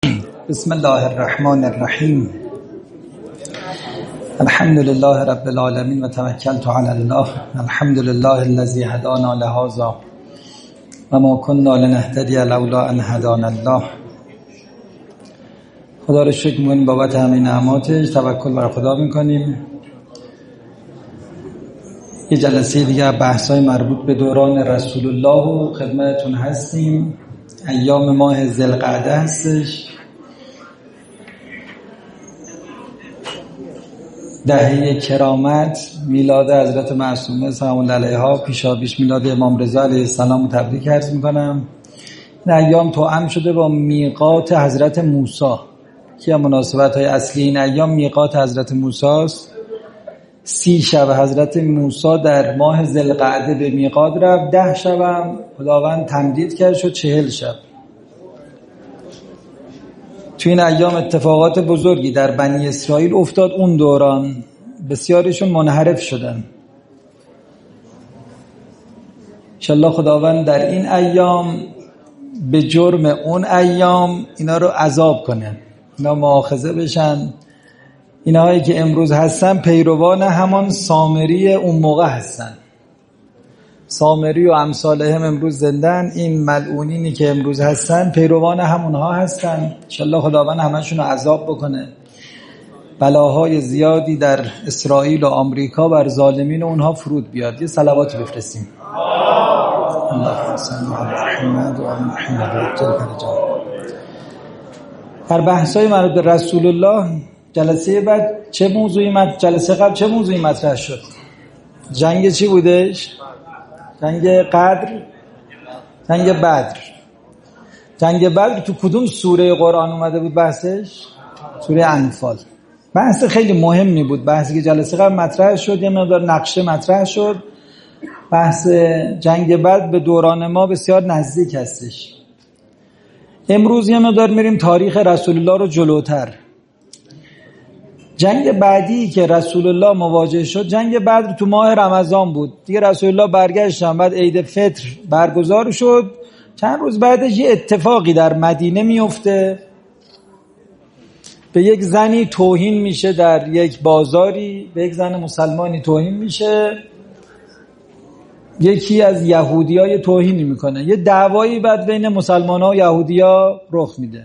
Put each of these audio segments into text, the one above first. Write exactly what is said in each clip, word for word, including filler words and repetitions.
بسم الله الرحمن الرحیم. الحمد لله رب العالمین و توکلت علی الله. الحمد لله الذی هدانا لهذا و ما كنا لنهتدی لولا ان هدانا الله. خدا رو شکر می‌کنیم بابت همه نعماتش، توکل بر خدا می‌کنیم. یه جلسه دیگه بحث‌های مربوط به دوران رسول الله و خدمتتون هستیم. ایام ماه ذوالقعده هستش، دهه کرامت، میلاد حضرت معصومه سلام الله علیها، پیشاپیش میلاد امام رضا علیه السلام تبریک عرض میکنم. این ایام توأم شده با میقات حضرت موسی که مناسبت های اصلی این ایام میقات حضرت موسی است. سی شب حضرت موسی در ماه ذوالقعده به میقات رفت، ده شب هم خداوند تمدید کرد شد چهل شب. تو این ایام اتفاقات بزرگی در بنی اسرائیل افتاد. اون دوران بسیارشون منحرف شدن. انشالله خداوند در این ایام به جرم اون ایام اینا رو عذاب کنه، اینا مؤاخذه بشن. اینهایی که امروز هستن پیروان همان سامری اون موقع هستن. سامری و امثالهم امروز زندن. این ملعونینی که امروز هستن پیروان همونها هستن. انشالله خداوند همشون رو عذاب بکنه. بلاهای زیادی در اسرائیل و آمریکا بر ظالمین و اونها فرود بیاد. یه صلواتی بفرستیم. اللهم صل علی محمد و آل محمد. در بحث‌های مربوط به رسول الله جلسه بعد چه موضوعی مطرح جلسه قبل چه موضوعی مطرح شد؟ جنگ چی بودش؟ جنگ قدر، جنگ بدر. جنگ بدر تو کدوم سوره قرآن اومده بود بحثش؟ سوره انفال. بحث خیلی مهمی بود، بحثی که جلسه قبل مطرح شد، یه مقدار نقشه مطرح شد. بحث جنگ بدر به دوران ما بسیار نزدیک هستش. امروز یه مقدار میریم تاریخ رسول الله رو جلوتر. جنگ بعدی که رسول الله مواجه شد جنگ بدر تو ماه رمضان بود دیگه. رسول الله برگشتن، بعد عید فطر برگزار شد. چند روز بعدش یه اتفاقی در مدینه میفته. به یک زنی توهین میشه در یک بازاری، به یک زن مسلمانی توهین میشه. یکی از یهودیای توهینی میکنه. یه دعوایی بعد بین مسلمان‌ها و یهودیا رخ میده.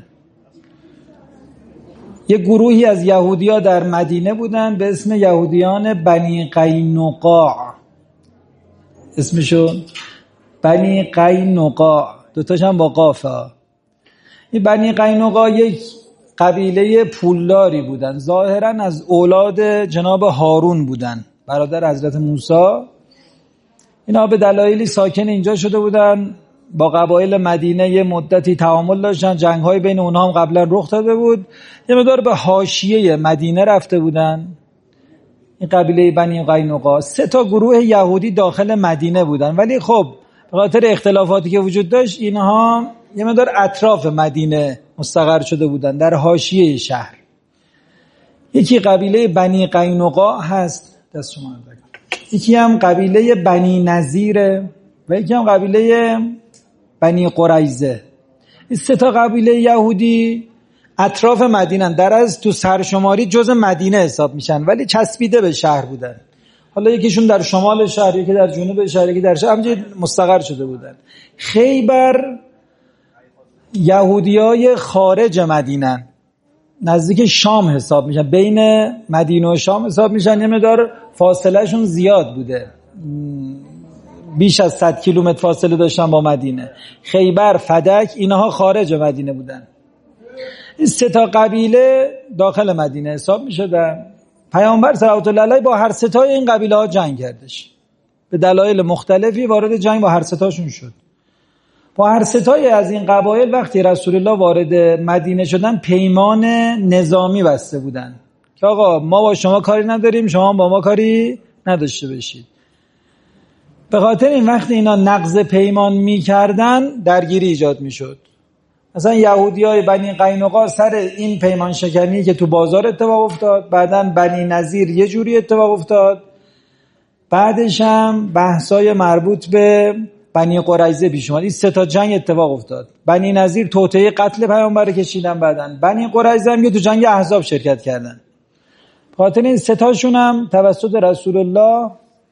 یه گروهی از یهودیا در مدینه بودن به اسم یهودیان بنی قینقاع. اسمشون بنی قینقاع، دوتاش هم با قافه. این بنی قینقاع یک قبیله پولداری بودن، ظاهرا از اولاد جناب هارون بودن، برادر حضرت موسی. اینا به دلایلی ساکن اینجا شده بودن، با قبایل مدینه یه مدتی تعامل داشتن، جنگ‌های بین اونها هم قبلا رخ داده بود. یه مقدار به حاشیه مدینه رفته بودن. این قبیله بنی قینقاع سه تا گروه یهودی داخل مدینه بودن، ولی خب به خاطر اختلافاتی که وجود داشت اینها یه مقدار اطراف مدینه مستقر شده بودن، در حاشیه شهر. یکی قبیله بنی قینقاع هست، دست شما بگم. یکی هم قبیله بنی نضیره و یکی هم قبیله بنی قریظه. این سه تا قبیله یهودی اطراف مدینه، در از تو سرشماری جز مدینه حساب میشن ولی چسبیده به شهر بودن. حالا یکیشون در شمال شهر، یکی در جنوب شهر، یکی در شهر، همینجوری مستقر شده بودن. خیبر یهودیای خارج مدینه، نزدیک شام حساب میشن، بین مدینه و شام حساب میشن. یه مقدار فاصله شون زیاد بوده، بیش از صد کیلومتر فاصله داشتن با مدینه. خیبر، فدک، اینها خارج مدینه بودن. این سه تا قبیله داخل مدینه حساب میشدن. پیامبر صلوات الله علیه با هر سه تا این قبیله ها جنگ کردش. به دلایل مختلفی وارد جنگ با هر سه تاشون شد. با هر سه تای از این قبایل وقتی رسول الله وارد مدینه شدن پیمان نظامی بسته بودن که آقا ما با شما کاری نداریم، شما با ما کاری نداشته باشید. به خاطر این وقت اینا نقض پیمان می‌کردن درگیری ایجاد می‌شد. مثلا یهودیای بنی قینقاع سر این پیمان شکنی که تو بازار اتفاق افتاد، بعداً بنی نضیر یه جوری اتفاق افتاد، بعدش هم بحثای مربوط به بنی قریظه پیش اومد. این سه تا جنگ اتفاق افتاد. بنی نضیر توطئه قتل پیامبر رو کشیدن، بعدن بنی قریظه هم که تو جنگ احزاب شرکت کردن. خاطر این سه تاشون هم توسط رسول الله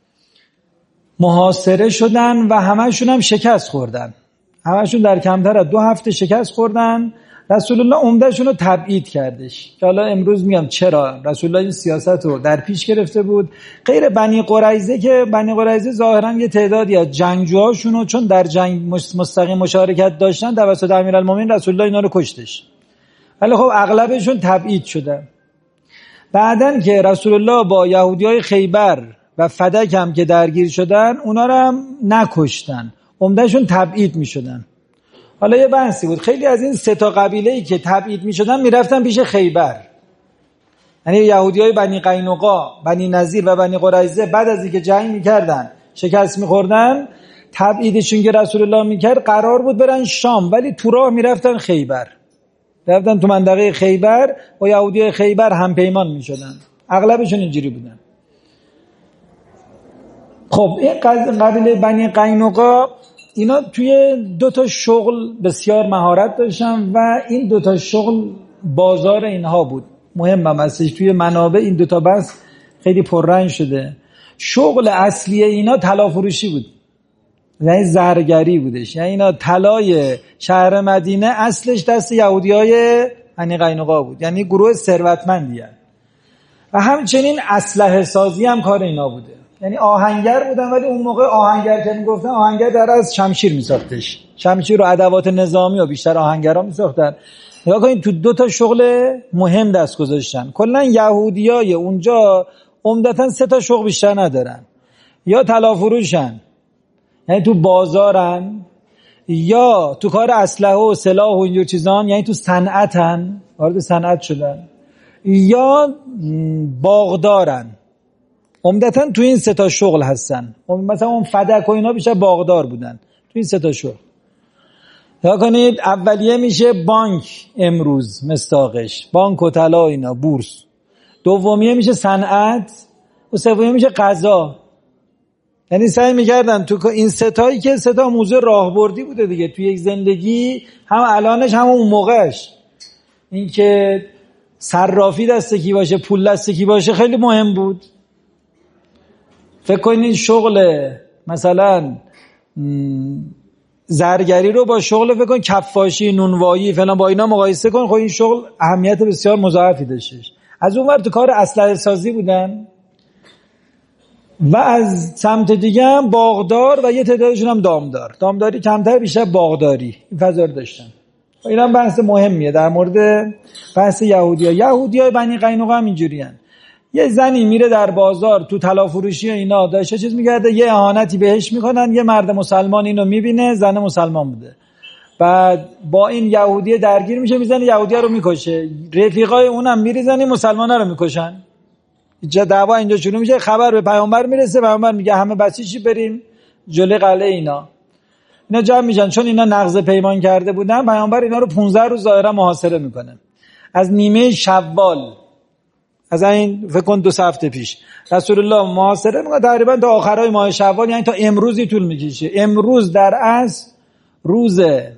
محاصره شدن و همه‌شون هم شکست خوردن. همه‌شون در کمتر از دو هفته شکست خوردن. رسول الله عمدهشون رو تبعید کردش. که حالا امروز میگم چرا رسول الله این سیاست رو در پیش گرفته بود. غیر بنی قریظه که بنی قریظه ظاهرا یه تعدادی از جنگجوهاشون رو چون در جنگ مستقیم مشارکت داشتن توسط امیرالمومنین رسول الله اینا رو کشتش. ولی خب اغلبشون تبعید شدن. بعدن که رسول الله با یهودیای خیبر و فدک هم که درگیر شدن اونا رو هم نکشتن، عمدهشون تبعید می شدن. حالا یه بحثی بود، خیلی از این سه تا قبیله‌ای که تبعید می شدن می رفتن پیش خیبر، یعنی یهودیای بنی قینقاع، بنی نضیر و بنی قریظه بعد از اینکه جنگ می کردن شکست می خوردن، تبعیدشون که رسول الله می کرد قرار بود برن شام، ولی تو راه می رفتن خیبر، رفتن تو منطقه خیبر و یهودیای خیبر هم پیمان می شدن. اغلبشون اینجوری بودن. خب این قبیله بنی قینقاع اینا توی دو تا شغل بسیار مهارت داشتن و این دو تا شغل بازار اینها بود. مهمم هستش توی منابع این دو تا بحث خیلی پررنگ شده. شغل اصلی اینا طلا فروشی بود، یعنی زرگری بودش. یعنی اینا طلای شهر مدینه اصلش دست یهودیای بنی قینقاع بود، یعنی گروه ثروتمندی هست. و همچنین اسلحه سازی هم کار اینا بوده، یعنی آهنگر بودن، ولی اون موقع آهنگر که میگفتن آهنگر در از شمشیر میساختش، شمشیر و ادوات نظامی و بیشتر آهنگرها میساختن. نگاه کنید تو دو تا شغل مهم دست گذاشتن. کلا یهودیای اونجا عمدتاً سه تا شغل بیشتر ندارن، یا طلا فروشن یعنی تو بازارن، یا تو کار اسلحه و سلاح و اینجور چیزان یعنی تو صنعتن، وارد صنعت شدن، یا باغدارن. عمدتاً تو این سه تا شغل هستن. مثلا اون فدک و اینا بیشتر باغدار بودن تو این سه تا شغل. یا کنید اولیه میشه بانک، امروز مستاقش بانک و طلا اینا، بورس. دومیه میشه صنعت و سومیه میشه غذا. یعنی سعی میکردن تو این سه تایی که سه تا موضوع راهبردی بوده دیگه توی یک زندگی، هم الانش هم اون موقعش، این که صرافی دست کی باشه، پول دست کی باشه خیلی مهم بود. فکر کنید شغل مثلا زرگری رو با شغل فکر کن کفاشی، نونوایی فلان با اینا مقایسه کن، خب این شغل اهمیت بسیار مضاعفی داشتش. از اون ور تو کار اسلحه سازی بودن و از سمت دیگه هم باغدار و یه تعدادشون هم دامدار. دامداری کمتر، بیشتر باغداری این فضا رو داشتن. این هم بحث مهمیه در مورد بحث یهودی‌ها. یهودیای بنی قینقاع هم اینجوریان. یه زنی میره در بازار تو طلا فروشی و اینا داشته چیز میگرده، یه اهانتی بهش میکنن، یه مرد مسلمان اینو میبینه، زن مسلمان بوده، بعد با این یهودی درگیر میشه، میزنه یهودی‌ها رو میکشه، رفیقای اونم میریزن مسلمانا رو میکشن. اینجا دعوا اینجا شروع میشه، خبر به پیامبر میرسه، پیامبر میگه همه بچه‌چی بریم جلوی قلعه اینا. اینا جمع میشن، چون اینا نقض پیمان کرده بودن، پیامبر اینا رو پانزده روز ظاهرا محاصره میکنه. از نیمه شوال، از این فکر کن دو هفته پیش رسول الله محاصره میکنه تقریبا تا آخرای ماه شوال، یعنی تا امروزی طول میکشه. امروز در اصل روز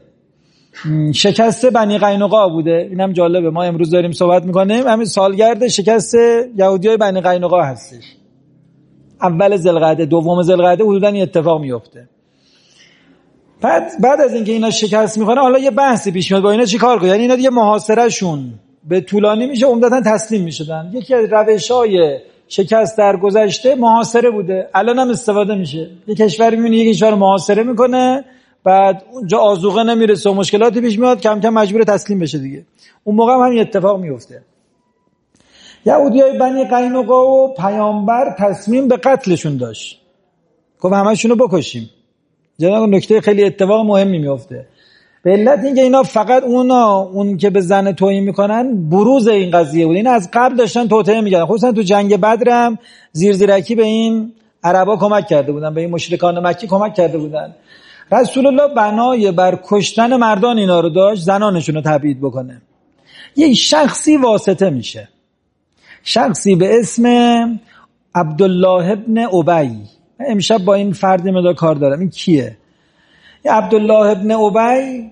شکست بنی قینقاع بوده. اینم جالبه، ما امروز داریم صحبت میکنیم همین سالگرد شکست یهودیای بنی قینقاع هستش. اول ذوالقعده، دوم ذوالقعده حدوداً این اتفاق میفته. بعد بعد از اینکه اینا شکست میخورن، حالا یه بحثی پیش میاد با اینا چیکار کنن. یعنی اینا دیگه محاصره شون به طولانی میشه، عمدتاً تسلیم میشدن. یکی از روش‌های شکست در گذشته محاصره بوده، الان هم استفاده میشه. یه کشوری میبینه یک کشور محاصره میکنه، بعد اونجا آذوقه نمیرسه و مشکلاتی پیش میاد، کم کم مجبور تسلیم بشه دیگه. اون موقع هم همین اتفاق میفته. یهودیای بنی قینقاع و پیامبر تصمیم به قتلشون داشت، گفت همه‌شون رو بکشیم. جناب نکته خیلی اتفاق مهمی میفته. به علت اینکه اینا فقط اونا اون که به زن توهین میکنن بروز این قضیه بود. اینا از قبل داشتن توطئه میکردن، خصوصا تو جنگ بدر هم زیر زیرکی به این عربا کمک کرده بودن، به این مشرکان مکی کمک کرده بودن. رسول الله بنای بر کشتن مردان اینا رو داشت، زنانشون رو تبعید بکنه. یک شخصی واسطه میشه، شخصی به اسم عبدالله ابن ابی. امشب با این فرد مدار کار دارم. این کیه؟ عبدالله ابن ابی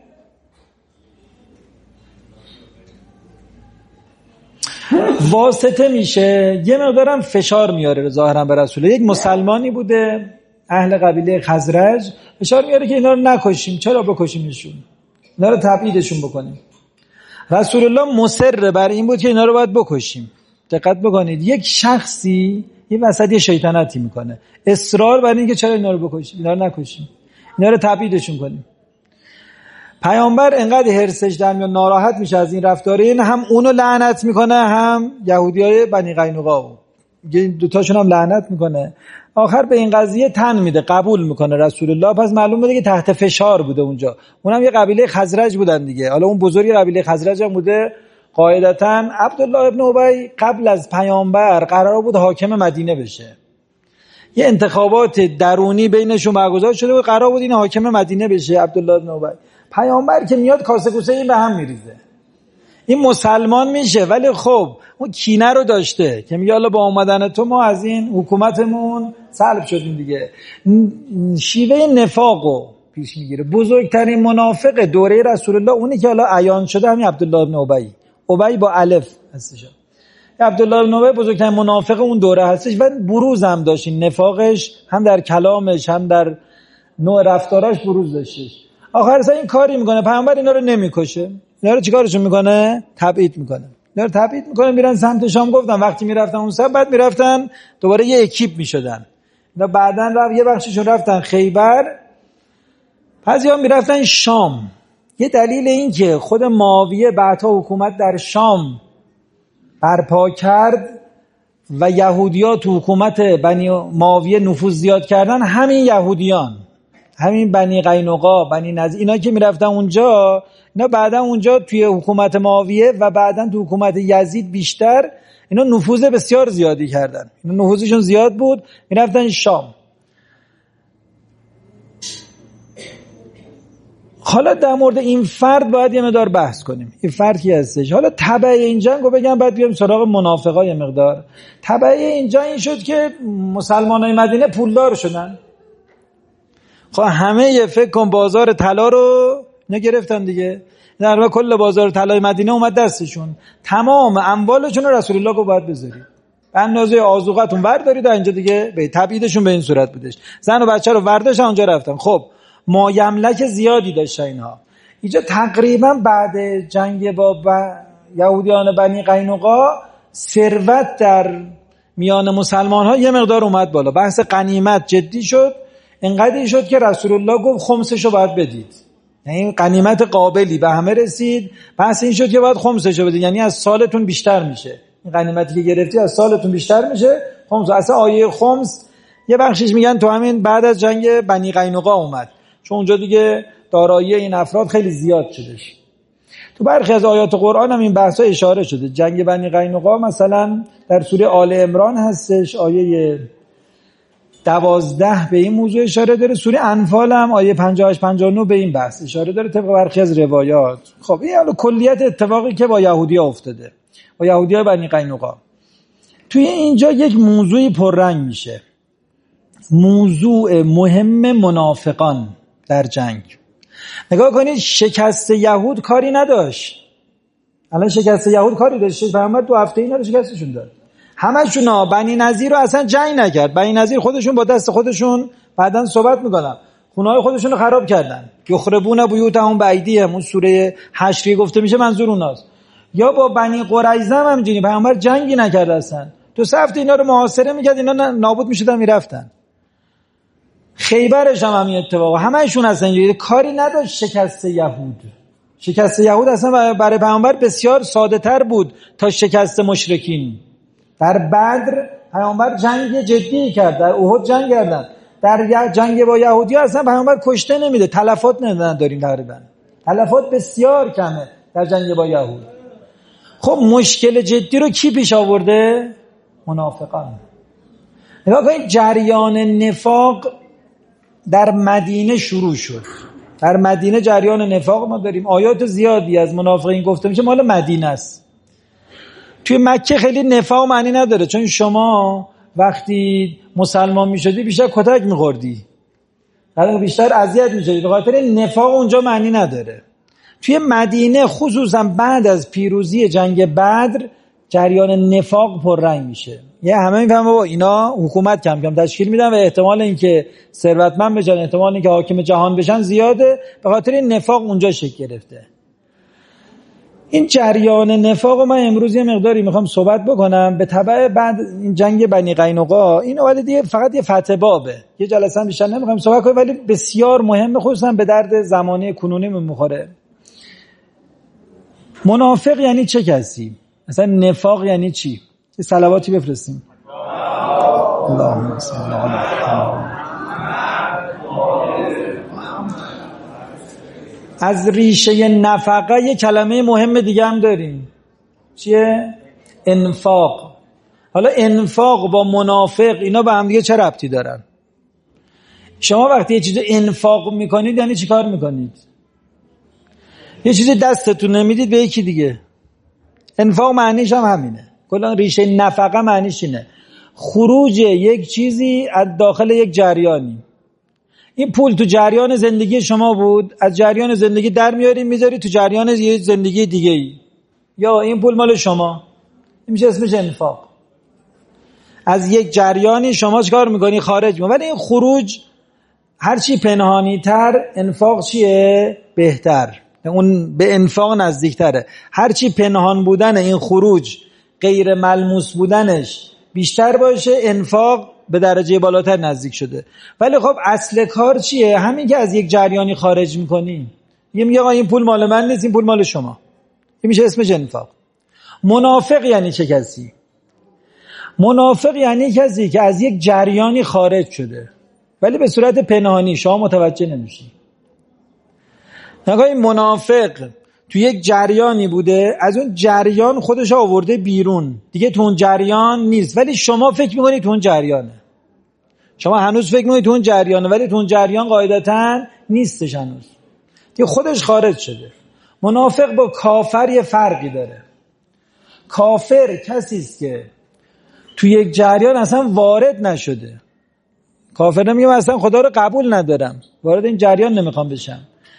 واسطه میشه، یه مقدارم فشار میاره ظاهرا به رسول الله. یک مسلمانی بوده اهل قبیله خزرج، فشار میاره که اینا رو نکشیم. چرا بکشیمشون؟ اینا رو تبعیدشون بکنیم. رسول الله مصر بر این بود که اینا رو باید بکشیم. دقت بکنید، یک شخصی این وسط یه شیطنتی میکنه، اصرار بر این که چرا اینا رو بکشیم، اینا رو نکشیم، اینا رو تبعیدشون کنیم. پیامبر انقدر هرسش در میاد، ناراحت میشه از این رفتار، این هم اونو لعنت میکنه هم یهودیای بنی قینقاع، این دوتاشون هم لعنت میکنه. آخر به این قضیه تن میده، قبول میکنه رسول الله. پس معلوم بوده که تحت فشار بوده اونجا. اونم یه قبیله خزرج بودن دیگه. حالا اون بزرگی قبیله خزرج هم بوده. قاعدتاً عبدالله ابن ابی قبل از پیامبر قرار بود حاکم مدینه بشه. یه انتخابات درونی بینشون برگزار شده بود، قرار بود این حاکم مدینه بشه عبدالله ابن ابی. پیامبر که میاد کاسه کوسه این به هم میریزه. این مسلمان میشه، ولی خب اون کینه رو داشته که میگه حالا با اومدن تو ما از این حکومتمون سلب شدیم دیگه. شیوه نفاقو پیش میگیره. بزرگترین منافق دوره رسول الله اونی که حالا عیان شده همین عبدالله ابن ابی. ابی با الف هستش. عبدالله ابن ابی بزرگترین منافق اون دوره هستش و بروز هم داشت. این نفاقش هم در کلامش هم در نوع رفتاراش بروز داشتش. آخر سر این کاری میکنه، پیامبر اینا رو نمیکشه. اینا رو چیکارشون میکنه؟ تبعید میکنه. اینا رو تبعید میکنه، میرن سمت شام. گفتم وقتی میرفتن اون سمت، بعد میرفتن دوباره یه اکیپ میشدن. اینا بعدن رفت یه بخششون رفتن خیبر، بعضیا میرفتن شام. یه دلیل این که خود معاویه بعدها حکومت در شام برپا کرد و یهودیات تو حکومت بنی معاویه نفوذ زیاد کردن، همین یهودیان، همین بنی قینقاع، بنی نضیر، اینا که میرفتن اونجا، اینا بعدا اونجا توی حکومت معاویه و بعدا تو حکومت یزید بیشتر اینا نفوذ بسیار زیادی کردن. اینا نفوذشون زیاد بود، میرفتن شام. حالا در مورد این فرد باید یه مقدار بحث کنیم. این فرد کی هستش؟ حالا تبع این جنگو بگم، بعد بیام سراغ منافقای مقدار. تبع اینجا این شد که مسلمانای مدینه پولدار شدن. خب همه یه فکر کن بازار طلا رو نگرفتن دیگه. در واقع کل بازار طلای مدینه اومد دستشون. تمام اموالشون رو رسول الله گفت باید بذارید. به اندازه آذوقتون وردارید اینجا دیگه. به تبعیدشون به این صورت بودش. زن و بچه رو ورداشتن اونجا رفتن. خب ما یملک زیادی داشتن اینها. اینجا تقریبا بعد جنگ با یهودیان بنی قینقاع ثروت در میان مسلمان ها یه مقدار اومد بالا. بحث غنیمت جدی شد. اینقدر شد که رسول الله گفت خمسشو باید بدید. یعنی غنیمت قابلی به همه رسید. بحث این شد که باید خمسشو بدید، یعنی از سالتون بیشتر میشه. این غنیمتی که گرفتی از سالتون بیشتر میشه. خمس. اصلا آیه خمس یه بخشش میگن تو همین بعد از جنگ بنی قینقاع اومد، چون اونجا دیگه دارایی این افراد خیلی زیاد شدش. تو برخی از آیات قرآن هم این بحثا اشاره شده. جنگ بنی قینقاع مثلا در سوره آل عمران هستش، آیه دوازده به این موضوع اشاره داره. سوره انفال هم آیه پنجاه و هشت پنجاه و نه به این بحث اشاره داره طبق برخی از روایات. خب این حالا کلیت اتفاقی که با یهودی‌ها افتاده، با یهودی‌ها بنی قینقاع. توی اینجا یک موضوعی پررنگ میشه، موضوع مهم منافقان در جنگ. نگاه کنید، شکست یهود کاری نداشت. الان شکست یهود کاری داشت؟ پیامبر دو هفته اینا رو شکستشون داد. همشون ها. بنی نضیر رو اصلا جنگ نکرد. بنی نضیر خودشون با دست خودشون بعدن صحبت میکنن خونه‌های خودشون رو خراب کردن. یخربون بیوتهم بایدیهم، اون سوره حشری گفته میشه منظور اوناست. یا با بنی قریظه هم همینجوری، پیامبر جنگی نکرد اصلا. تو سفت اینا رو محاصره میکرد، اینا نابود میشدن میرفتن. خیبرش هم همین اتفاق. همه‌شون اصلا اینجوری کاری نداشت. شکست یهود شکست یهود اصلا برای پیامبر بسیار ساده تر بود تا شکست مشرکین. در بدر پیامبر جنگ جدی کرد، در احد جنگ کردن. در جنگ با یهودی اصلا پیامبر کشته نمیده، تلفات نداریم تقریبا. تلفات بسیار کمه در جنگ با یهود. خب مشکل جدی رو کی پیش آورده؟ منافقان. نگاه کنید، جریان نفاق در مدینه شروع شد. در مدینه جریان نفاق ما داریم. آیات زیادی از منافقین گفته میشه مال مدینه است. توی مکه خیلی نفاق معنی نداره، چون شما وقتی مسلمان میشدی بیشتر کتک میخوردی. حالا بیشتر اذیت میشه. به خاطر نفاق اونجا معنی نداره. توی مدینه خصوصا بعد از پیروزی جنگ بدر جریان نفاق پررنگ میشه. یه همه میفهمن بابا اینا حکومت کم کم تشکیل میدن و احتمال اینکه ثروتمند بشن، احتمال اینکه حاکم جهان بشن زیاده، به خاطر نفاق اونجا شکل گرفته. این جریان نفاق رو من امروز یه مقداری میخوام صحبت بکنم. به تبع بعد این جنگ بنی قینقاع، این اومده دیگه فقط یه فتح بابه، یه جلسه هم بیشتر نمیخوام صحبت کنیم، ولی بسیار مهمه، خصوصا به درد زمانه کنونی میخوره. منافق یعنی چه کسی؟ مثلا نفاق یعنی چی؟ یه صلواتی بفرستیم. اللهم صل علی محمد. از ریشه نفقه یه کلمه مهم دیگه هم داریم. چیه؟ انفاق. حالا انفاق با منافق اینا به هم دیگه چه ربطی دارن؟ شما وقتی یه چیز انفاق میکنید یعنی چی کار میکنید؟ یه چیزی دستتون نمیدید به یکی دیگه. انفاق معنیش هم همینه. کلا ریشه نفقه معنیش اینه خروج یک چیزی از داخل یک جریانی. این پول تو جریان زندگی شما بود، از جریان زندگی در میاری میذاری تو جریان یه زندگی دیگه ای، یا این پول مال شما، این میشه اسمش انفاق. از یک جریانی شما چیکار میکنی؟ خارج میکنی. ولی این خروج هرچی پنهانی تر انفاق چیه؟ بهتر، اون به انفاق نزدیکتره. هرچی پنهان بودن این خروج، غیر ملموس بودنش بیشتر باشه، انفاق به درجه بالاتر نزدیک شده. ولی خب اصل کار چیه؟ همین که از یک جریانی خارج میکنی. یه میگه این پول مال من نیست، این پول مال شما، این میشه اسمش انفاق. منافق یعنی چه کسی؟ منافق یعنی کسی که از یک جریانی خارج شده ولی به صورت پنهانی، شما متوجه نمیشی. نگاه این منافق تو یک جریانی بوده، از اون جریان خودش آورده بیرون، دیگه تو اون جریان نیست، ولی شما فکر میکنید تو اون جریانه. شما هنوز فکر میکنید تو اون جریانه، ولی تو اون جریان قاعدتاً نیستش هنوز، دیگه خودش خارج شده. منافق با کافر یه فرقی داره. کافر کسی است که تو یک جریان اصلا وارد نشده. کافر نمیگه من اصلا خدا رو قبول ندارم، وارد این جریان نمیخوام بشم.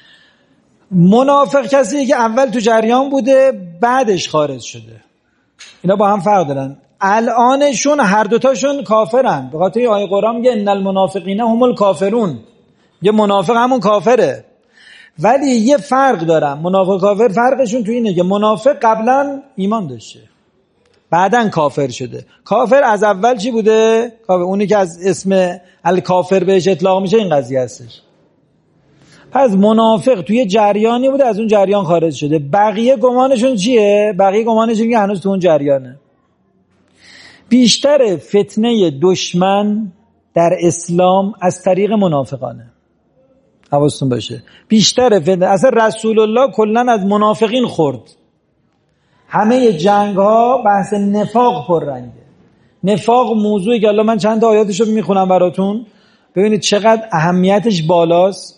منافق کسی که اول تو جریان بوده بعدش خارج شده. اینا با هم فرق دارن. الانشون هر دوتاشون کافرن. به خاطر آیه قرآن میگه ان المنافقین هم الکافرون. یه منافق همون کافره. ولی یه فرق دارن. منافق کافر فرقشون تو اینه که منافق قبلا ایمان داشته، بعدن کافر شده. کافر از اول چی بوده؟ کافر. اونی که از اسم الکافر بهش اطلاق میشه این قضیه هستش. پس منافق توی جریانی بوده، از اون جریان خارج شده. بقیه گمانشون چیه؟ بقیه گمانشون که هنوز تو اون جریانه. بیشتر فتنه دشمن در اسلام از طریق منافقانه. حواستون باشه. بیشتر فتنه، اصلا رسول الله کلن از منافقین خورد. همه جنگ ها بحث نفاق پر رنگه. نفاق موضوعی که الله من چند تا آیاتشو میخونم براتون، ببینید چقدر اهمیتش بالاست.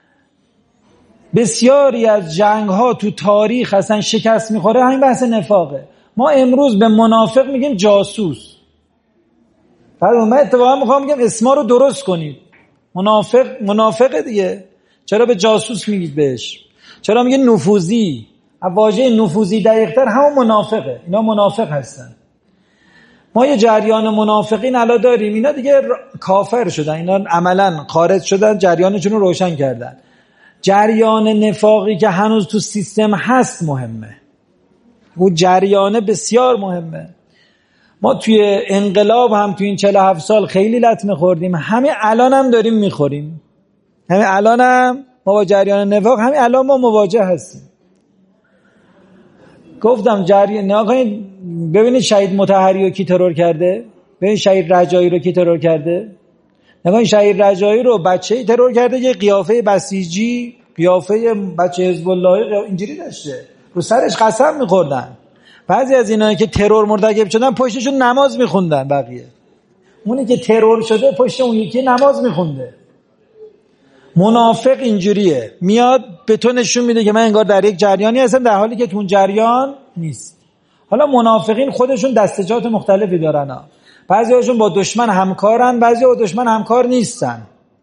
بسیاری از جنگ ها تو تاریخ اصلا شکست میخوره همین بحث نفاقه. ما امروز به منافق میگیم جاسوس. بعد من اتفاقا میخوام بگم اسما رو درست کنید. منافق منافقه دیگه. چرا به جاسوس میگید بهش؟ چرا میگید نفوذی؟ واژه نفوذی دقیق‌تر همون منافقه. اینا منافق هستن. ما یه جریان منافقین الان داریم، اینا دیگه کافر شدن، اینا عملاً خارج شدن، جریانشون رو روشن کردن. جریان نفاقی که هنوز تو سیستم هست مهمه. اون جریان بسیار مهمه. ما توی انقلاب هم توی این چهل و هفت سال خیلی لطمه خوردیم، همین الان هم داریم میخوریم. همین الان هم ما با جریان نفاق همین الان ما مواجه هستیم. گفتم جریان نگاهید ببینید شهید مطهری رو کی ترور کرده، ببینید شهید رجایی رو کی ترور کرده. نگاهید شهید رجایی رو بچه‌ای ترور کرده که قیافه بسیجی، قیافه بچه حزب الله اینجوری داشته، رو سرش قسم می‌خوردن. بعضی از اینایی که ترور مرتکب شدن پشتشون نماز می‌خوندن، بقیه اونی که ترور شده پشت اون یکی نماز می‌خونده. منافق اینجوریه، میاد به تو نشون میده که من انگار در یک جریانی هستم در حالی که تو اون جریان نیست. حالا منافقین خودشون دستجات مختلفی دارن ها. بعضی هاشون با دشمن همکارن، بعضی با دشمن همکار نیستن.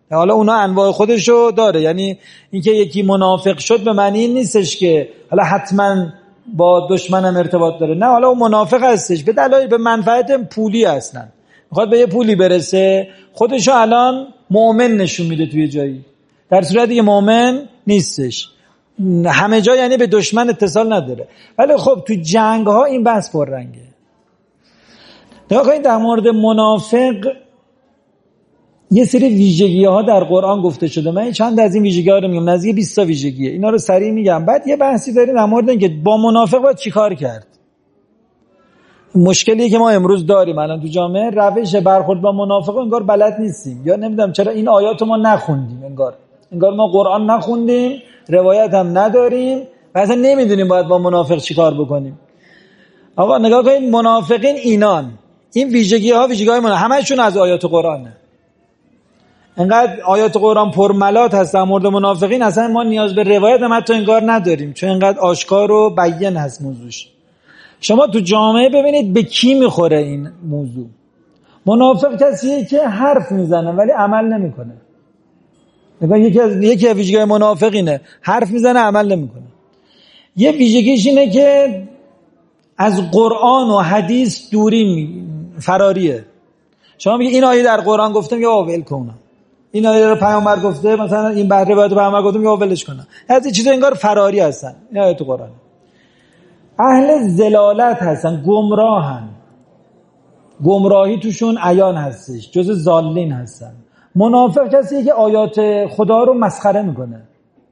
حالا اونا انواع خودشو داره، یعنی اینکه یکی منافق شد به معنی این نیستش که حالا حتما با دشمنم ارتباط داره، نه، حالا اون منافق هستش به دلایل به منفعت پولی اصلا میخواد به یه پولی برسه، خودشو الان مؤمن نشون میده توی جایی، در صورتی که مؤمن نیستش. همه جا یعنی به دشمن اتصال نداره. ولی خب تو جنگ ها این بحث پررنگه. نگاه کنید در مورد منافق یه سری ویژگی ها در قرآن گفته شده. من چند از این ویژگی ها رو میگم، نزدیک بیست تا ویژگیه، اینا رو سریع میگم. بعد یه بحثی داریم در مورد اینکه با منافق باید چیکار کرد. مشکلی که ما امروز داریم الان تو جامعه، روش برخورد با منافق انگار بلد نیستیم، یا نمیدونم چرا این آیاتو ما نخوندیم، انگار انگار ما قرآن نخوندیم، روایت هم نداریم و اصلا نمیدونیم باید با منافق چیکار بکنیم. آقا نگاه کنید، منافقین اینان، این ویژگی ها ویژگی های منافق همشون از آیات قرآنه. انقدر آیات قرآن پرملات هست در مورد منافقین، اصلا ما نیاز به روایت هم حتی انگار نداریم، چون انقدر آشکار و بیان هست موضوعش. شما تو جامعه ببینید به کی میخوره این موضوع. منافق کسیه که حرف میزنه ولی عمل نمیکنه. نگاه، یکی از یکی از ویژگی‌های منافق اینه، حرف میزنه عمل نمیکنه. یه ویژگیش اینه که از قرآن و حدیث دوری، فراریه. شما میگه این آیه در قرآن گفتم یا ول کنم، این آیه رو پیامبر گفته، مثلا این بهره باید پیامبر گفتم یا ولش کنم. از این چیزا انگار فراری هستن. این آیه تو قرآن. اهل ضلالت هستن، گمراهن، گمراهی توشون عیان هستش، جز ضالین هستن. منافق کسیه که آیات خدا رو مسخره میکنه.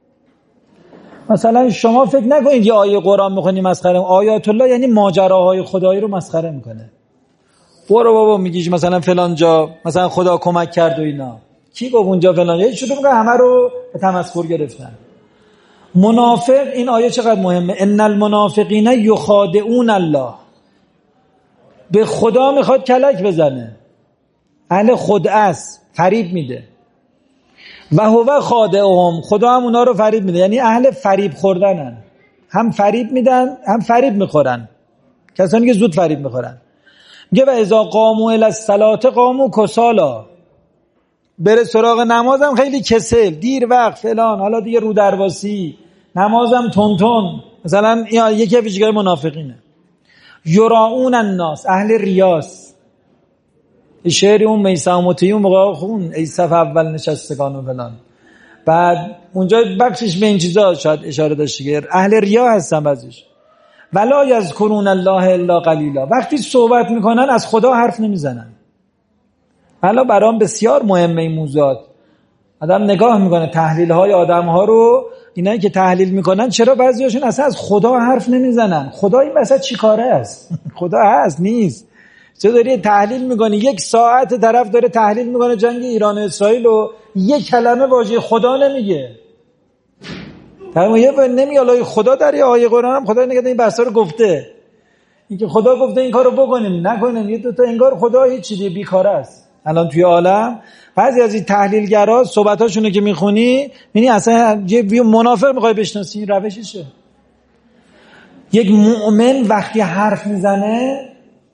مثلا شما فکر نکنید یه آیه قرآن میخونی مسخره، آیات الله یعنی ماجراهای خدایی رو مسخره میکنه. برو بابا میگیش مثلا فلان جا مثلا خدا کمک کرد و اینا، کی گفت اونجا فلان، یه شروع میکنه همه رو به تمسخر گرفتن. منافق، این آیه چقدر مهمه، ان المنافقین یخادعون الله، به خدا میخواد کلک بزنه، اهل خدعه است، فریب میده. و هو خادعهم، خدا هم اونا رو فریب میده، یعنی اهل فریب خوردنن، هم فریب میدن هم فریب میخورن، کسانی که زود فریب میخورن. میگه و اذا قاموا الی الصلاة قاموا کسالا، بره سراغ نمازم خیلی کسل، دیر وقت فلان، حالا دیگه رو درواسی، نمازم تون تون. مثلا یکی از ویژگی‌های منافقینه. یراؤون الناس، اهل ریاس. شعری اون میثم مطیع اون موقع خون ای صف اول نشستگان و فلان، بعد اونجا بخشش به این چیزا شاید اشاره داشته که اهل ریا هستن بعضیش. ولا یذکرون الله الا قلیلا، وقتی صحبت میکنن از خدا حرف نمیزنن. حالا برام بسیار مهمه این موضوعات. آدم نگاه میکنه تحلیل های آدم ها رو، اینایی که تحلیل میکنن چرا بعضیاشون اصلا از خدا حرف نمیزنن. خدا این وسط چی کاره است؟ خدا هست نیست؟ چه داری تحلیل میکنی؟ یک ساعت طرف داره تحلیل میکنه جنگ ایران و اسرائیل و یک کلمه واژه خدا نمیگه. در یه نمیگه الهی خدا در یه آیه قرآن هم خدا نگه این بحثا رو گفته، اینکه خدا گفته این کارو بکنیم نکنیم، یه دو تا انگار خدا هیچ چیزی بیکاره است. الان توی عالم بعضی از این تحلیلگرا صحبتاشونو که میخونی میبینی اصلا یه منافق میخوای بشناسی، روششه. یک مؤمن وقتی حرف میزنه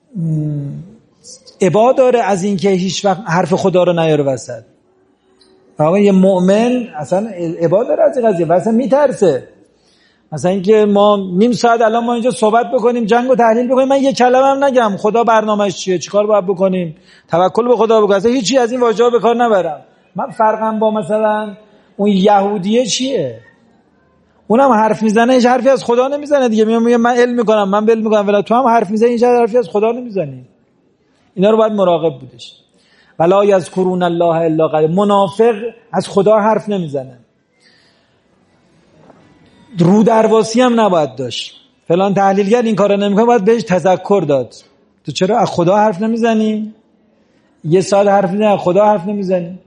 ابا داره از این که هیچ وقت حرف خدا رو نیاره وسط. واقعا یه مؤمن اصلا ابا داره از این قضیه، اصلا میترسه. مثلا اینکه ما نیم ساعت الان ما اینجا صحبت بکنیم، جنگ و تحلیل بکنیم، من یه کلمه هم نگم خدا برنامه‌اش چیه، چیکار باید بکنیم، توکل به خدا بکنیم، اصلا هیچی از این واژه‌ها به کار نبرم. من فرقم با مثلا اون یهودیه چیه؟ اونم حرف میزنه هیچ حرفی از خدا نمیزنه دیگه، میگه من علم میکنم، من علم میکنم، ولی تو هم حرف میزنی هیچ حرفی از خدا نمیزنی. اینا رو باید مراقب بودش. ولا یذکرون الله الا قلیلا، منافق از خدا حرف نمیزنه. رو درواسی هم نباید داشت. فلان تحلیلگر این کارو نمیکنه، باید بهش تذکر داد. تو چرا از خدا حرف نمیزنی؟ یه ساعت حرف میزنی از خدا حرف نمیزنی؟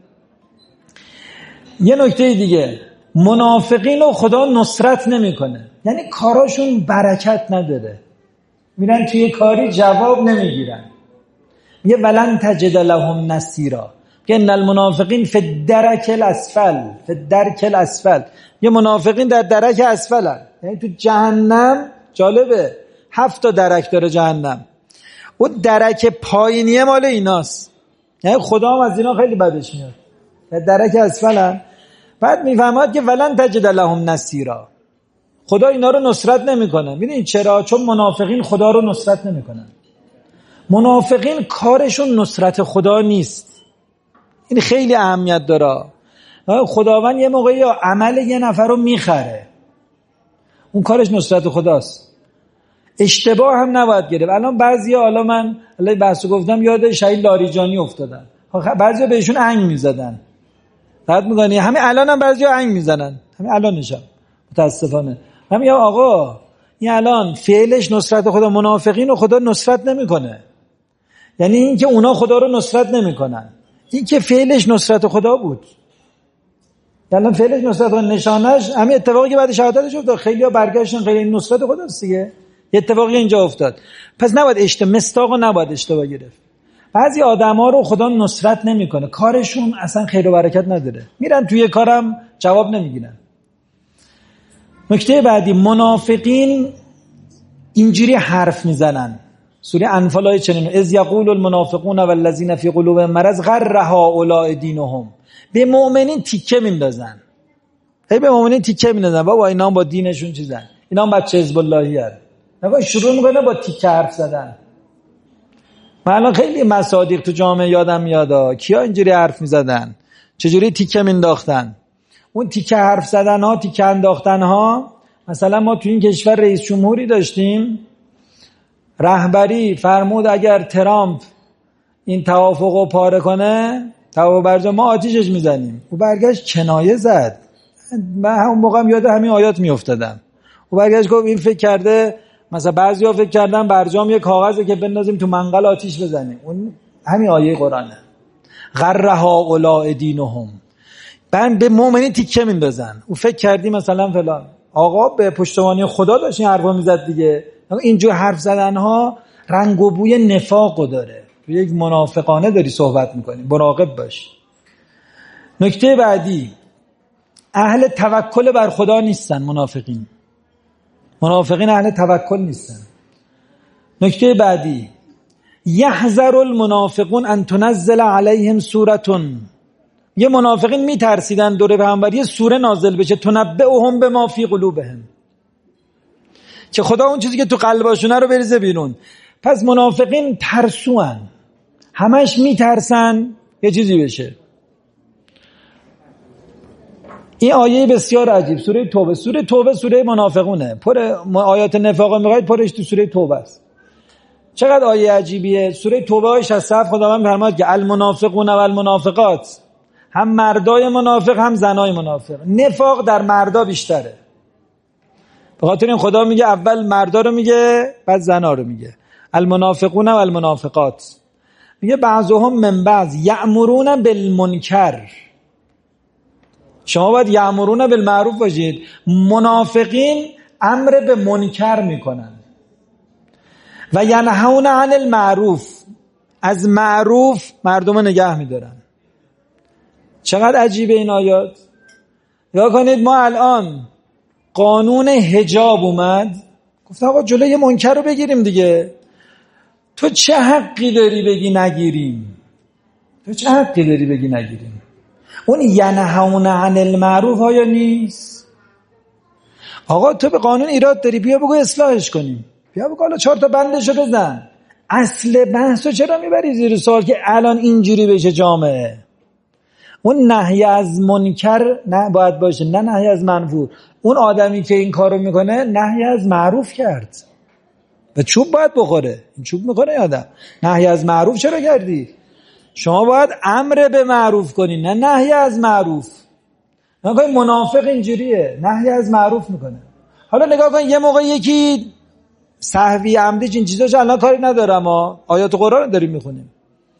یه نکته دیگه، منافقین رو خدا نصرت نمیکنه، یعنی کاراشون برکت نداره، میرن توی کاری جواب نمیگیرن. میگه ولن تجد لهم نصیرا، که ان المنافقین فی الدرک الاسفل، فی الدرک الاسفل، یه منافقین در درک اسفلن، یعنی تو جهنم. جالبه هفت تا درک داره جهنم، اون درک پایینیه مال ایناست، یعنی خدا هم از اینا خیلی بدش میاد. درک اسفلن. بعد میفهمد که ولن تجد لهم نصیرا، خدا اینا رو نصرت نمیکنه. میدونید چرا؟ چون منافقین خدا رو نصرت نمیکنن. منافقین کارشون نصرت خدا نیست. این خیلی اهمیت داره. خداوند یه موقعی عمل یه نفر رو میخره، اون کارش نصرت خداست. اشتباه هم نباید گرفت. الان بعضیا، حالا من الان بحثو گفتم یاد شهید لاریجانی افتادن، بعضیا بهشون انگ میزدن. بعد میگن همین الان هم بعضیا انگ میزنن، همین الانش هم متاسفانه. همین یا آقا این الان فعلش نصرت خدا، منافقین رو خدا نصرت نمیکنه. یعنی این که اونا خدا رو نصرت نمیکنن، این که فعلش نصرت خدا بود. الان فعلش نصرت خدا، نشانش همین اتفاقی که بعد شهادتش افتاد. خیلی‌ها برگشتن خیلی نصرت خداست دیگه. یه اتفاقی اینجا افتاد. پس نباید اشتباه مستاقو نباید اشتباه گرفت. بعضی آدما رو خدا نصرت نمیکنه، کارشون اصلا خیر و برکت نداره، میرن توی کارم جواب نمیگیرن. نکته بعدی، منافقین اینجوری حرف میزنن. سوره انفال آیه چنین، اذ یقول المنافقون والذین فی قلوبهم مرض غر هؤلاء دینهم. به مؤمنین تیکه میندازن. هی به مؤمنین تیکه میندازن، بابا اینا هم با دینشون چیزن، اینا هم بچه حزب اللهی هستن. نگاه شروع میکنه با تیکه حرف زدن. من الان خیلی مصادیق تو جامعه یادم میاد کیا اینجوری حرف میزدن، چجوری تیکه مینداختن. اون تیکه حرف زدن ها، تیکه انداختن ها. مثلا ما تو این کشور رئیس جمهوری داشتیم، رهبری فرمود اگر ترامپ این توافقو پاره کنه، توافق برجام، ما آتیشش میزنیم. او برگشت کنایه زد. من همون موقع هم یاد همین آیات میافتادم. او برگشت گفت این فکر کرده، مثلا بعضیا فکر کردن برجام یک کاغذه که بندازیم تو منقل آتیش بزنیم. اون همین آیه قرآنه، غر هؤلاء دینهم. بعد به مؤمنین تیکه میندازن. او فکر کردی مثلا فلان. آقا به پشتوانه خدا داشت این حرفا میزد دیگه. اینجور حرف زدن ها رنگ و بوی نفاقو داره. تو یک منافقانه داری صحبت میکنی، مراقب باش. نکته بعدی، اهل توکل بر خدا نیستن منافقین. منافقین اهل توکل نیستن. نکته بعدی، یحذر المنافقون ان تنزل علیهم سوره. یه منافقین میترسیدن دوره پیامبر یه سوره نازل بشه، تنبئهم بما فی قلوبهم، که خدا اون چیزی که تو قلباشونه رو بریزه بیرون. پس منافقین ترسوان، همش میترسن یه چیزی بشه. این آیه بسیار عجیب، سوره توبه. سوره توبه سوره منافقونه، پر آیات نفاق میخواید پرش تو سوره توبه است. چقدر آیه عجیبیه. سوره توبه آیه شصت و هفت خداوند فرمود که المنافقون و المنافقات، هم مردای منافق هم زنای منافق. نفاق در مردا بیشتره، به خاطر این خدا میگه اول مردا رو میگه بعد زنا رو میگه. المنافقون و المنافقات، میگه بعضهم من بعض یأمرون بالمنکر. شما باید یأمرون بالمعروف باشید. منافقین امر به منکر میکنن. و ینهون عن المعروف، از معروف مردم نگه میدارن. چقدر عجیبه این آیات. یا کنید ما الان قانون حجاب اومد، گفت آقا جلوی منکر رو بگیریم دیگه. تو چه حقی داری بگی نگیریم؟ تو چه حقی داری بگی نگیریم؟ اون ینهون عن المعروف ها یا نیست؟ آقا تو به قانون ایراد داری، بیا بگو اصلاحش کنیم، بیا بگو حالا چهار تا بندشو بزن. اصل بحثو چرا میبری زیر سوال که الان اینجوری بشه جامعه؟ اون نهی از منکر نه باید باشه، نه نهی از منفور. اون آدمی که این کارو میکنه نهی از معروف کرد و چوب باید بخوره. این چوب میخوره یادم. نهی از معروف چرا کردی؟ شما باید امر به معروف کنی، نه نهی از معروف. نگاه کن منافق اینجوریه، نهی از معروف میکنه. حالا نگاه کن یه موقع یکی سهوی عمدی این چیزاش الان کاری ندارم، ما آیات قرآن داریم میخونیم،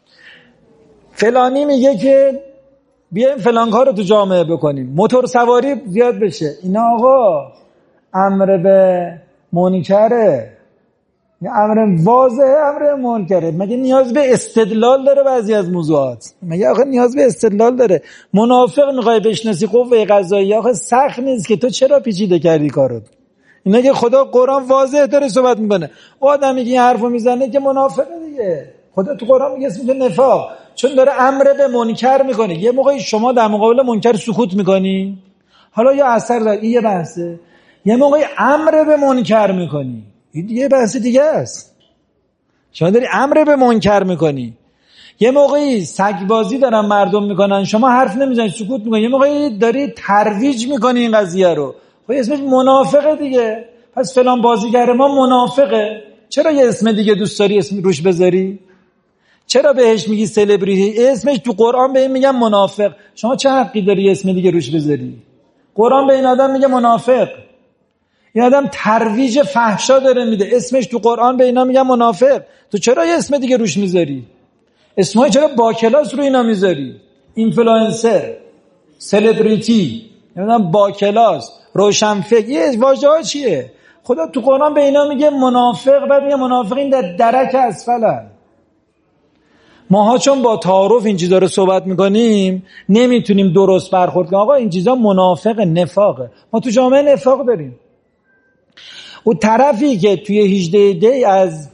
فلانی میگه که بیایم فلان کارو تو جامعه بکنیم، موتور سواری زیاد بشه. اینا آقا امر به منکره، یه امر واضحه، امر منکره. مگه نیاز به استدلال داره بعضی از موضوعات؟ مگه آخه نیاز به استدلال داره؟ منافق میخوای بشناسی قوه قضاییه، آخه سخت نیست که تو چرا پیچیده کردی کارو. اینا که خدا قرآن واضح داره صحبت میکنه. آدمی که این حرفو میزنه که منافقه دیگه. خدا تو قرآن میگه اسمش نفاق. چون داره امر به منکر میکنه. یه موقعی شما در مقابل منکر سکوت میکنی، حالا یا اثر داره، این یه بحثه. یه موقعی امر به منکر میکنی، این یه بحث دیگه است. شما داری امر به منکر میکنی. یه موقعی سگبازی دارن مردم میکنن، شما حرف نمیزنی سکوت میکنی. یه موقعی داری ترویج میکنی این قضیه رو، خب اسمش منافقه دیگه. پس فلان بازیگر ما منافقه. چرا یه اسم دیگه دوست داری اسم روش بذاری؟ چرا بهش میگی سلبریتی؟ اسمش تو قرآن به این میگن منافق. شما چه حقی داری اسم دیگه روش بذاری؟ قرآن به این آدم میگه منافق. این آدم ترویج فحشا داره میده، اسمش تو قرآن به اینا میگن منافق. تو چرا یه اسم دیگه روش میذاری؟ اسمای چرا با کلاس رو اینا میذاری؟ اینفلوئنسر، سلبریتی، نمیدونم با کلاس، روشنفکر، یه واژه‌ها چیه؟ خدا تو قرآن به اینا میگه منافق، بعد میگه منافقین در درک اسفلن. ماها چون با تعارف این چیزا رو صحبت میکنیم نمیتونیم درست برخورد کنیم. آقا این چیزا منافق، نفاقه. ما تو جامعه نفاق داریم. اون طرفی که توی هجده دی از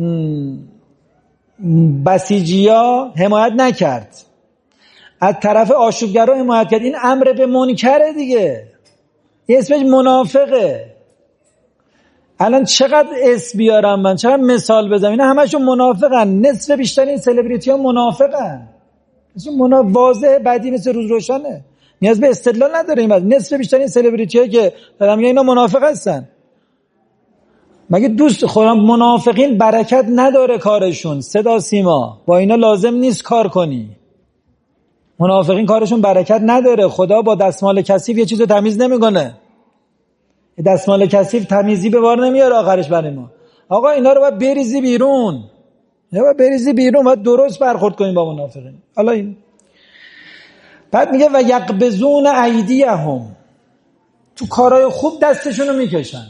بسیجیا حمایت نکرد، از طرف آشوبگرا حمایت کرد، این امر به منکره دیگه، این اسمش منافقه. الان چقدر اسم بیارم من، چقدر مثال بزنم، اینا همشون منافقن. نصف بیشتر این سلبریتی ها منافقن. منا... واضحه، بدی مثل روز روشنه، نیاز به استدلال نداریم. نصف بیشتر این سلبریتی ها که دارم میگم اینا منافق هستن. مگه دوست خودم منافقین برکت نداره کارشون؟ صدا سیما با اینا لازم نیست کار کنی. منافقین کارشون برکت نداره. خدا با دستمال کثیف یه چیزو تمیز نمیکنه. دستمال کثیف تمیزی به بار نمیاره آخرش برای ما. آقا اینا رو باید بریزی بیرون، اینا باید بریزی بیرون، باید درست برخورد کنیم با منافقین. حالا این بعد میگه و یقبضون ایدیهم، تو کارهای خوب دستشونو میکشن.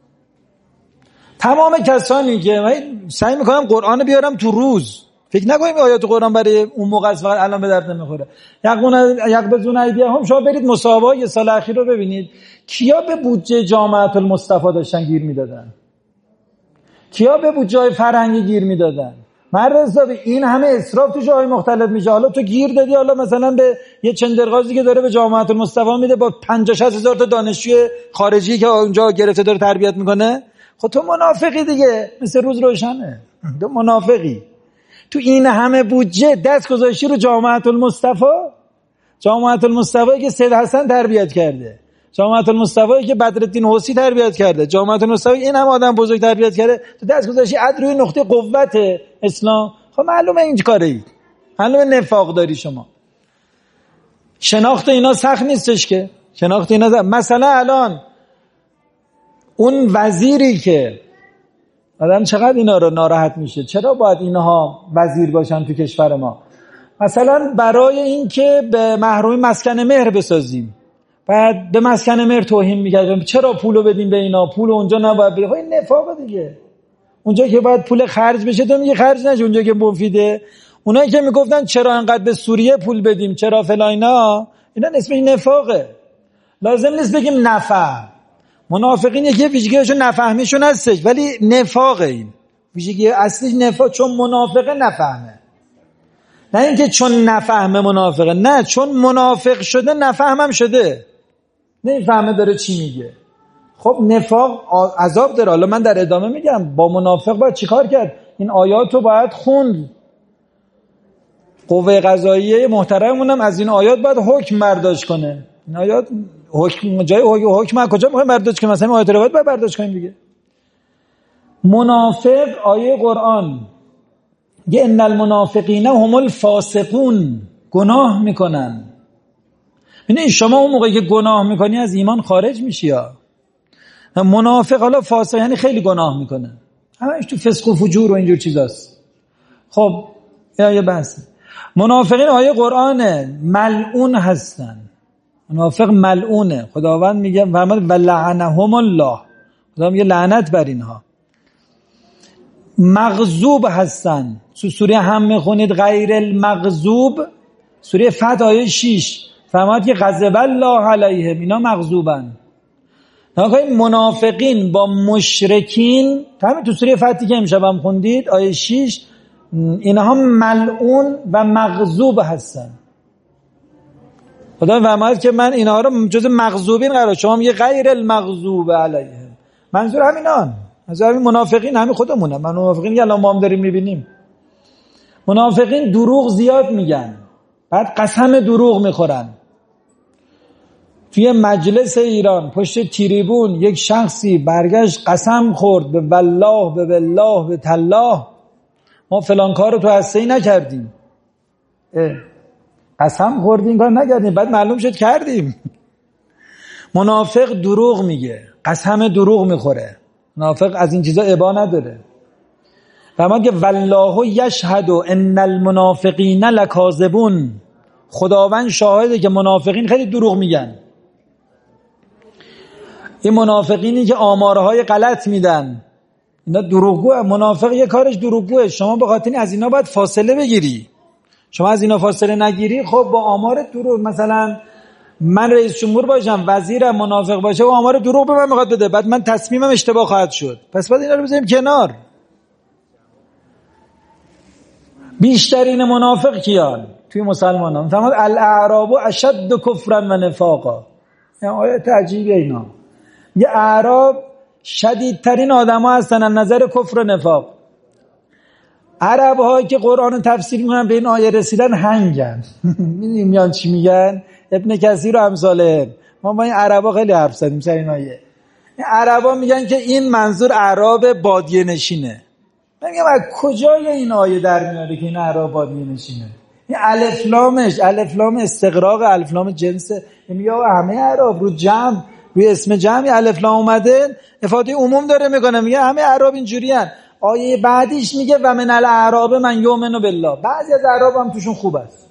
تمام کسانی که من سعی میکنم قرآن بیارم تو روز، فکر نکنیم آیات قرآن برای اون موقع است فقط الان به درد نمیخوره. یقبضون ایدیهم، شما برید مصاحبه یه سال اخیر رو ببینید، کیا به بودجه جامعه المصطفی داشتن گیر میدادن؟ کیا به بودجه فرهنگی گیر میدادن؟ مرد حسابی این همه اسراف تو جای مختلف میشه، حالا تو گیر دادی حالا مثلا به یه چندرغازی که داره به جامعه المصطفی میده با پنجاه شصت هزار تا دانشجوی خارجی که اونجا گرفته داره تربیت میکنه. خب تو منافقی دیگه، مثل روز روشنه، تو منافقی. تو این همه بودجه دست گذاشتی رو جامعه المصطفی، جامعه المصطفی که سید حسن تربیت کرده، جامعه المصطفی که بدرالدین حوسی تربیت کرده، جامعه المصطفی این هم آدم بزرگ تربیت کرده، تو دست گذاشتی عد روی نقطه قوت اسلام. خب معلومه این کاره ای، معلومه نفاق داری شما. شناخت اینا سخت نیستش که، شناخت اینا سخت. مثلا الان اون وزیری که آدم چقدر اینا رو ناراحت میشه، چرا باید اینها وزیر باشن تو کشور ما؟ مثلا برای این که به محرومی مسکن مهر بسازیم، بعد به مسکن مهر توهین میکردیم، چرا پولو بدیم به اینا، پول اونجا نباید بده. این نفاقه دیگه. اونجا که باید پول خرج بشه تو میگی خرج نشه، اونجا که مفیده. اونایی که میگفتن چرا انقدر به سوریه پول بدیم، چرا فلاینا، اینا اسمش نفاقه. لازم نیست بگیم نفهم. منافقین یکی ویژگیشون نفهمیشون هستش، ولی نفاقه. این ویژگی اصلیش نفاق، چون منافقه نفهمه. نه اینکه چون نفهمه منافقه، نه چون منافق شده نفهمم شده، نفهمه داره چی میگه. خب نفاق عذاب داره. حالا من در ادامه میگم با منافق باید چیکار کرد. این آیاتو باید خوند. قوه قضاییه محترمونم از این آیات باید حکم برداشت کنه. این آیات حکم جای حکم کجا میخوایم برداشت کنیم؟ مثلا این آیات رو باید برداشت کنیم دیگه. منافق آیه قرآن یه ان المنافقین هم الفاسقون، گناه میکنن. یعنی شما اون موقعی که گناه میکنی از ایمان خارج میشی. یا منافق حالا فاسق یعنی خیلی گناه میکنه، همش تو فسق و فجور و اینجور چیزاست. خب یا یه بحث. منافقین آیه قرآنه ملعون هستن. منافق ملعونه. خداوند میگه فرمود ولعنهم الله، خدا میگه لعنت بر اینها. مغضوب هستن. تو سوره هم میخونید غیر المغضوب، سوره فتح آیه شش فرمود که غضب الله علیهم، اینا مغضوبن. نگاه منافقین با مشرکین، همین تو سوره فتحی که امشب هم خوندید آیه شش اینها ملعون و مغضوب هستن. خدا فرماید که من اینها رو جز مغضوبین قرار، شما میگه غیر المغضوب علیهم. منظور همینان، منظور همین منافقین، همین خودمونه. من منافقین که الان ما هم داریم میبینیم. منافقین دروغ زیاد میگن، بعد قسم دروغ میخورن. توی مجلس ایران پشت تریبون یک شخصی برگشت قسم خورد به والله به بالله به تالله ما فلان کارو تو هسته‌ای نکردیم. قسم خوردیم کار نکردیم، بعد معلوم شد کردیم. منافق دروغ میگه، قسم دروغ میخوره. منافق از این چیزا ابا نداره. فرمان که والله یشهد ان المنافقین لکاذبون، خداوند شاهده که منافقین خیلی دروغ میگن. این منافقینی که آمارهای غلط میدن، اینا دروغگوه. منافق یه کارش دروغگوه. شما به خاطر از اینا باید فاصله بگیری. شما از اینا فاصله نگیری، خب با آمار دروغ، مثلا من رئیس جمهور باشم، وزیرم منافق باشه و آمار دروغ به من میخواد بده، بعد من تصمیمم اشتباه خواهد شد، پس بعد اینا رو بذاریم کنار. بیشترین منافق کیان توی مسلمانان؟ فهمید الاعراب اشد کفرا و نفاقا. این آیه عجیبه. اینا یه اعراب شدیدترین آدما هستن از نظر کفر و نفاق. عرب ها که قرآن تفسیر میکنن به این آیه رسیدن هنگن. میدونیم میان چی میگن؟ ابن کثیر و امثاله. ما با این عربا خیلی حرف زدیم سر این آیه. این عربا میگن که این منظور اعراب بادیه نشینه. من میگم از کجای این آیه در میاره که این اعراب بادیه نشینه؟ این الف لامش الف لام استغراق، الف لام جنس. میگه همه اعراب رو جمع، روی اسم جمعی الف لام اومده، افاده عموم داره میکنه. میگه همه اعراب اینجوریان. آیه بعدیش میگه و من الاعراب من یؤمن بالله. بعضی از اعراب هم توشون خوب است.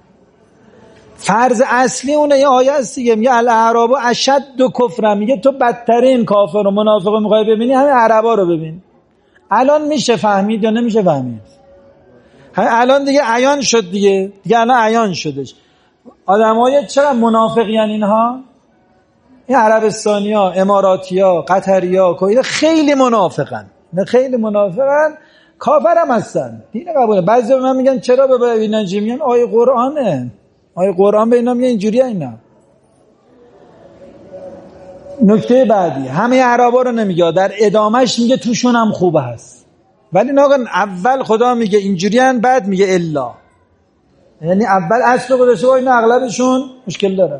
فرض اصلی اونه یه آیه است دیگه، میگه الاعراب اشد کفرا. میگه تو بدترین کافر و منافق میخوای ببینی، همین عربا رو ببین. الان میشه فهمید یا نمیشه فهمید؟ الان دیگه عیان شد دیگه دیگه الان عیان شدش. آدمای چقدر منافقین اینها؟ این عربستانی ها، اماراتی ها، قطری ها، کویت، خیلی منافقن. نه خیلی منافقن، کافر هم هستن، دین قبوله. بعضی به من میگن چرا به اینا چی میگن؟ آیه قرآنه، آیه قرآن به اینا میگه اینجوریه. اینا نکته بعدی، همه عربا رو نمیگه، در ادامهش میگه توشون هم خوبه هست. ولی ناگهان اول خدا میگه اینجوریان، بعد میگه الا، یعنی اول اصل گذاشته با اینا اغلبشون مشکل داره.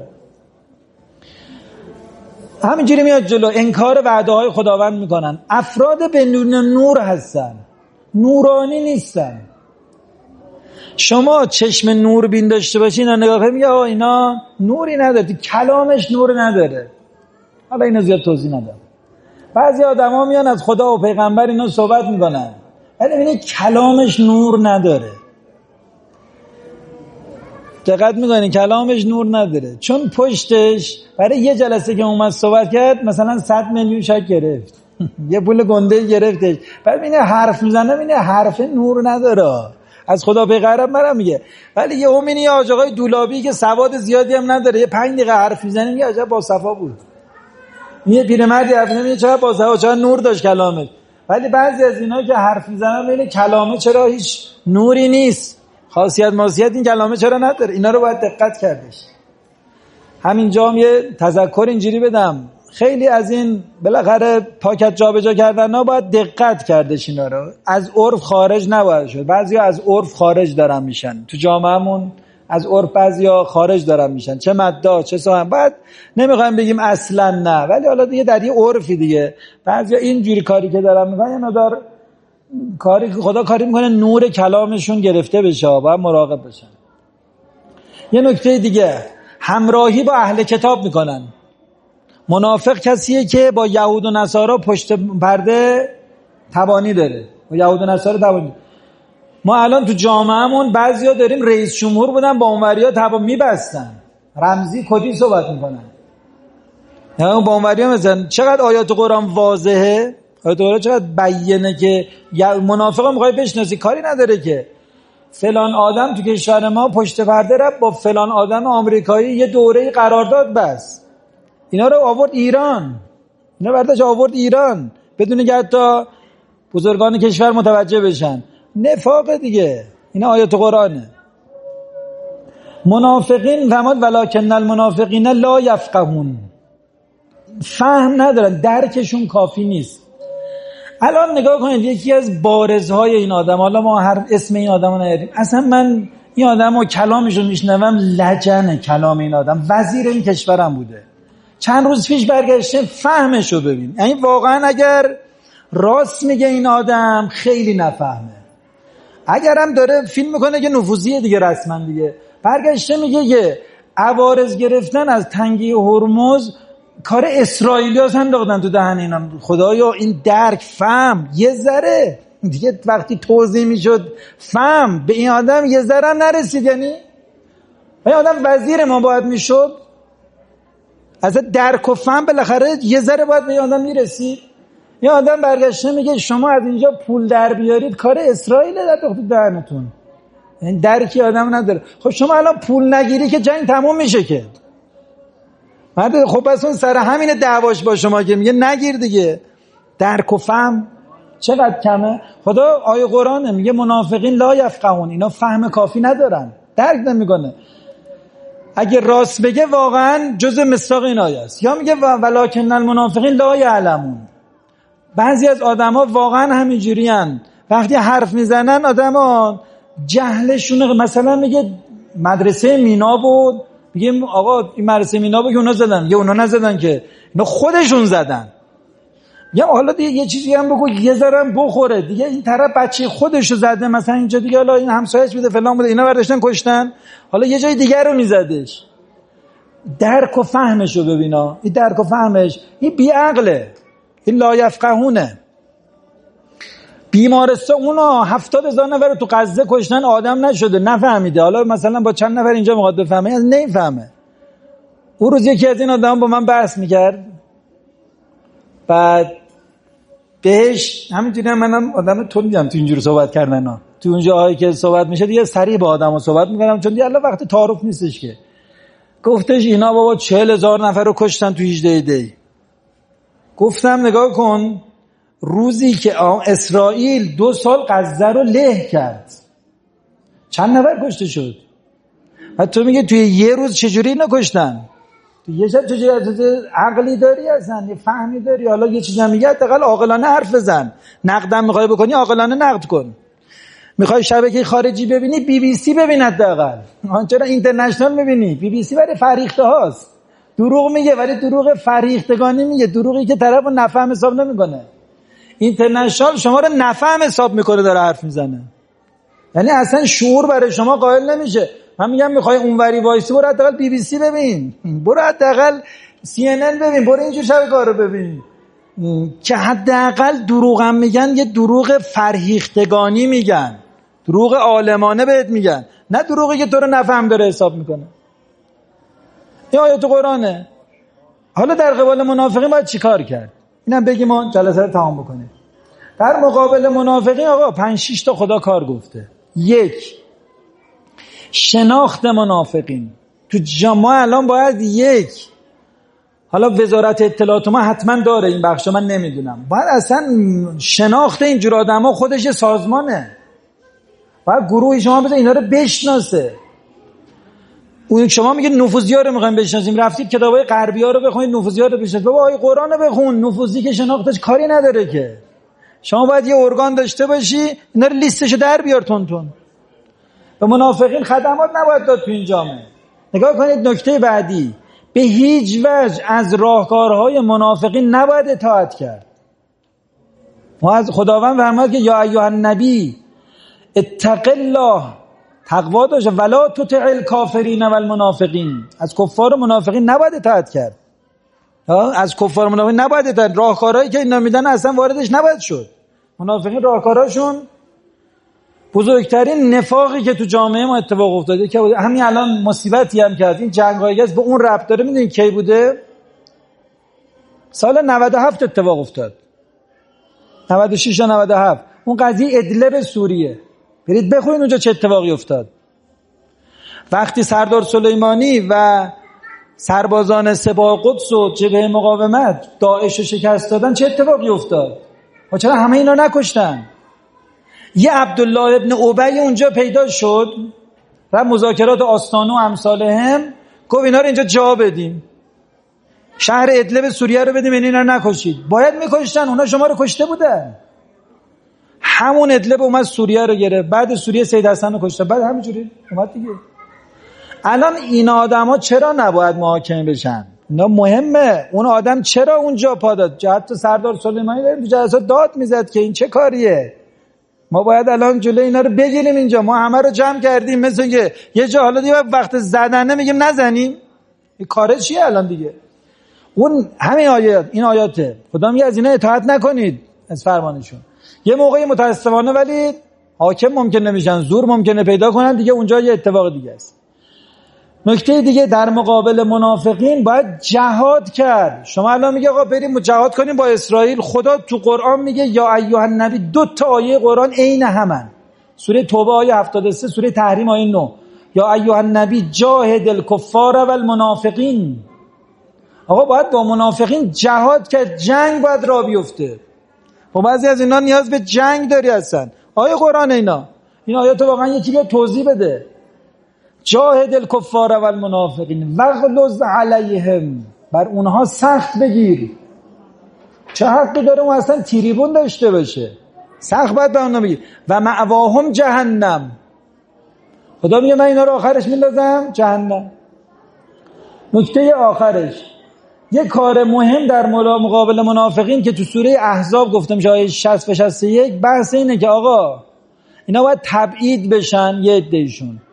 همینجوری میاد جلو، انکار وعده های خداوند میکنن. افراد بدون نور هستن، نورانی نیستن. شما چشم نور بین داشته باشین اینا نگاه کنید، میگه آه اینا نوری نداره، کلامش نور نداره. حالا اینو زیاد توضیح ندم. بعضی آدما میان از خدا و پیغمبر اینا صحبت میکنن، ولی ببینید کلامش نور نداره. دقت میکنین کلامش نور نداره، چون پشتش برای یه جلسه که اومد صحبت کرد مثلا صد میلیون شاید گرفت. یه پول گنده گرفتش، بعد ببینه حرف میزنه، ببینه حرف نور نداره. از خدا پیغمبر مرا میگه. ولی یه همینی یه آقای دولابی که سواد زیادی هم نداره، یه پنج دقیقه حرف میزنه، میگه عجب با صفا بود. یه پیرمردی حرف میزنه، چرا با صفا، چرا نور داشت کلامش. ولی بعضی از اینا که حرف میزنن ببینه کلامه چرا هیچ نوری نیست، خاصیت ماصیت این کلامه چرا نداره. اینا رو باید دقت کردش. همینجا هم یه تذکر اینجوری بدم، خیلی از این بالاخره پاکت جابجا کردن ها باید دقت کردش. اینا رو از عرف خارج نباید شد. بعضیا از عرف خارج دارن میشن تو جامعهمون، از عرف بعضیا خارج دارن میشن، چه مدعا چه سخن. بعد نمیخوایم بگیم اصلا نه، ولی حالا دیگه در یه عرفی دیگه بعضیا اینجوری کاری که دارن میکنن، اینا دار کاری خدا کاری میکنه نور کلامشون گرفته بشه، باید مراقب باشن. یه نکته دیگه، همراهی با اهل کتاب میکنن. منافق کسیه که با یهود و نصارا پشت پرده تبانی داره، با یهود و نصارا تبانی. ما الان تو جامعهمون بعضیا داریم رئیس جمهور بودن با اونوریا تبا میبستن، رمزی کدی صحبت میکنن. یعنی با اونوریا مثلا چقدر آیات قرآن واضحه، آیات قرآن چقدر بیانه که منافق هم میخوای بشناسی، کاری نداره که فلان آدم تو کشور ما پشت پرده رفت با فلان آدم آمریکایی یه دوره قرارداد بست، اینا رو آورد ایران، اینا برداشت آورد ایران بدون که حتی بزرگان کشور متوجه بشن. نفاق دیگه. این آیات قرآنه. منافقین فرمود ولکن المنافقین لا یفقهون، فهم ندارن، درکشون کافی نیست. الان نگاه کنید یکی از بارزهای این آدم، حالا ما هر اسم این آدم رو نیاریم، اصلا من این آدم رو کلامش رو میشنوم لجنه کلام این آدم، وزیر این کشورم بوده، چند روز پیش برگشته، فهمش رو ببین. یعنی واقعا اگر راست میگه این آدم خیلی نفهمه، اگرم داره فیلم میکنه که نفوذیه دیگه رسما دیگه، برگشته میگه که عوارض گرفتن از تنگی هرمز کار اسرائیلی‌ها انداختن تو دهن اینا. خدایا این درک فهم یه ذره دیگه وقتی توضیح میشد فهم به این آدم یه ذره هم نرسید. یعنی این آدم وزیر ما باید میشد، از درک و فهم بالاخره یه ذره باید به این آدم میرسید. این آدم برگشته میگه شما از اینجا پول در بیارید کار اسرائیل در تو دهنتون. این درکی آدم نداره. خب شما الان پول نگیری که جنگ تموم میشه که. بعد خب پس اون سر همین دعواش با شما که میگه نگیر دیگه. درک و فهم چقدر کمه. خدا آیه قرآنه میگه منافقین لا یفقهون، اینا فهم کافی ندارن، درک نمیکنه. اگه راست بگه واقعا جزء مصداق این آیه است. یا میگه ولکن المنافقین لا یعلمون. بعضی از آدما واقعا همینجوری ان، وقتی حرف میزنن آدما جهلشون، مثلا میگه مدرسه مینا بود، میگه آقا این مدرسه مینا بود که اونا زدن، یا اونا نزدن که اینا خودشون زدن. یا حالا دیگه یه چیزی هم بگو یه ذره بخوره دیگه، این طرف بچه خودشو زده، مثلا اینجا دیگه حالا این همسایه‌اش بوده فلان بوده، اینا برداشتن کشتن، حالا یه جای دیگه رو میزدش. درک و فهمشو ببینا، این درک و فهمش این بی عقله، این لا یفقهونه. بیمارستان اونا هفتاد هزار نفر رو تو غزه کشتن، آدم نشده، نفهمیده. حالا مثلا با چند نفر اینجا میخواد بفهمه، از نمیفهمه. اون روز یکی از این آدم با من بحث میکرد، بعد بهش همینجوری هم منم آدم تندیم تو اینجوری صحبت کردن ها. تو اونجا هایی که صحبت میشه دیگه سریع با آدم ها صحبت میکنم، چون دیگه الان وقت تعارف نیستش که. گفتش اینا بابا چهل هزار نفر رو کشتن تو هجده دی. گفتم نگاه کن، روزی که اسرائیل دو سال غزه رو له کرد چند نفر کشته شد؟ و تو میگه توی یه روز چجوری اینا کشتن؟ تو یه شب چجوری؟ عقلی داری اصلا؟ یه فهمی داری؟ حالا یه چیزی میگه حداقل عاقلانه حرف بزن. نقدم میخوای بکنی عاقلانه نقد کن. میخوای شبکه خارجی ببینی بی بی سی ببین حداقل. چرا اینترنشنال میبینی؟ بی بی سی برای فریخته هاست. دروغ میگه ولی دروغ فریختگانی میگه، دروغی که طرفو نفهم حساب نمیکنه. اینترنشنال شما رو نفهم حساب میکنه، داره حرف میزنه. یعنی اصلا شعور برای شما قائل نمیشه. من میگم میخوای اونوری وایسی، برو حداقل بی بی سی ببین، برو حداقل سی ان ان ببین، برو اینجور شبکه‌ها رو ببین که حداقل دروغ هم میگن، یه دروغ فرهیختگانی میگن، دروغ عالمانه بهت میگن، نه دروغی که تو رو نفهم داره حساب میکنه. این آیات قرآنه. حالا در قبال منافقین باید چیکار کرد؟ اینم بگیم ما جلسه رو تمام بکنیم. در مقابل منافقین آقا پنج شش تا خدا کار گفته. یک، شناخت منافقین. تو جامعه الان باید یک، حالا وزارت اطلاعات ما حتما داره این بخش، من نمیدونم، باید اصلا شناخت اینجور آدما خودش سازمانه. باید گروه شما بذار اینا رو بشناسه. اون شما میگه نفوذی‌ها رو می‌خوایم بشناسیم، رفتید کتابای غربی‌ها رو بخونید، نفوذی‌ها رو بشناسید. بابا آیه قرآن رو بخون، نفوذی که شناختش کاری نداره که. شما باید یه ارگان داشته باشی اینا رو لیستشو در بیار تون تون. به منافقین خدمات نباید داد تو این جامعه. نگاه کنید نکته بعدی، به هیچ وجه از راهکارهای منافقین نباید اطاعت کرد. ما از خداوند فرمود که یا ایها النبی اتق الله، تقوا داشت، ولا تطع الکافرین والمنافقین، از کفار و منافقین نباید اطاعت کرد. از کفار و منافقین نباید اطاعت. راهکارهایی که اینا میدن اصلا واردش نباید شد. منافقین راهکارهاشون بزرگترین نفاقی که تو جامعه ما اتفاق افتاده که همین الان مصیبتی هم کرد، این جنگ‌های به اون ربط داره. میدونید کی بوده؟ سال نود و هفت اتفاق افتاد، نود و شش تا نود و هفت، اون قضیه ادلب سوریه. برید بخونید اونجا چه اتفاقی افتاد. وقتی سردار سلیمانی و سربازان سپاه قدس و جبهه مقاومت داعش رو شکست دادن چه اتفاقی افتاد؟ و چرا همه اینا نکشتن؟ یه عبدالله ابن ابی اونجا پیدا شد و مذاکرات آستانه و امثالهم گفت اینا رو اینجا جا بدیم، شهر ادلب سوریه رو بدیم، اینا رو نکشید. باید میکشتن، اونا شما رو کشته بودن. همون ادلب اومد سوریه رو گرفت، بعد سوریه سید حسن رو کشته، بعد همینجوری اومد دیگه. الان این آدما چرا نباید محاکمه بشن؟ اینا مهمه. اون آدم چرا اونجا پا داد؟ حتی سردار سلیمانی داریم تو جلسات داد میزد که این چه کاریه؟ ما باید الان جلوی اینا رو بگیریم. اینجا ما همه رو جمع کردیم مثل یه یه جا، حالا دیگه وقت زدن میگیم نزنیم. این کار چیه الان دیگه؟ اون همین آیات، این آیاته خدا میگه از اینا اطاعت نکنید از فرمانشون. یه موقعی متاسفانه ولی حاکم ممکن نمیشن، زور ممکنه پیدا کنن دیگه، اونجا یه اتفاق دیگه است. نکته دیگه در مقابل منافقین باید جهاد کرد. شما الان میگه آقا بریم جهاد کنیم با اسرائیل. خدا تو قرآن میگه یا ایها النبی، دو تا آیه قرآن عین همن. سوره توبه آیه هفتاد و سه، سوره تحریم آیه نه. یا ایها النبی جاهد الکفار و المنافقین. آقا باید با منافقین جهاد کرد، جنگ باید راه بیفته. خب بعضی از اینا نیاز به جنگ داری هستن. آیه قرآن اینا این آیات واقعا یکی بیا توضیح بده. جاهد الکفار و المنافقین وغلظ علیهم، بر اونها سخت بگیر. چه حقی داره اون اصلا تریبون داشته باشه؟ سخت باید به اونها بگیر. و مأواهم جهنم، خدا میگه من اینا رو آخرش میندازم جهنم. نکته آخرش یه کار مهم در مقابل منافقین که تو سوره احزاب گفتم آیه شصت و شصت و یک، بحث اینه که آقا اینا باید تبعید بشن. یه عده‌شون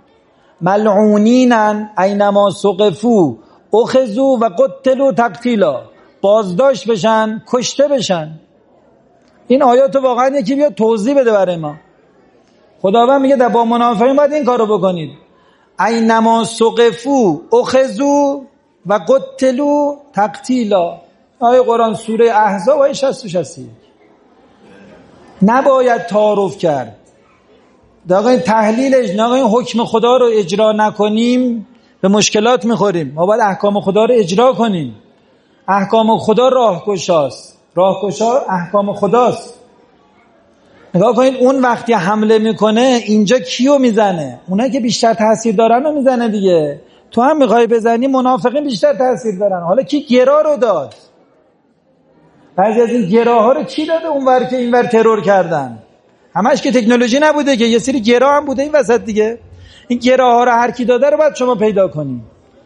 ملعونینن اینما ثقفوا اخذوا و قتلوا تقتیلا، بازداشت بشن، کشته بشن. این آیات واقعا یکی بیا توضیح بده برای ما. خداوند میگه در با منافقین باید این کارو بکنید. اینما ثقفوا اخذوا و قتلوا تقتیلا. آیه قرآن سوره احزاب آیه شصت و شصت و یک. نباید تعارف کرد. آقا این تحلیلش نه، آقا این حکم خدا رو اجرا نکنیم به مشکلات میخوریم. ما باید احکام خدا رو اجرا کنیم. احکام خدا راهگشاست. راهگشا احکام خداست. نگاه کنید اون وقتی حمله میکنه اینجا کیو میزنه؟ اونایی که بیشتر تاثیر دارن رو میزنه دیگه. تو هم میخوای بزنی، منافقین بیشتر تاثیر دارن. حالا کی گرا رو داد؟ بعضی از این گراها رو کی داده اونور که اینور ترور کردن؟ همش که تکنولوژی نبوده که، یه سری گرا هم بوده این وسط دیگه. این گراها رو هر کی داده رو باید شما پیدا کنی.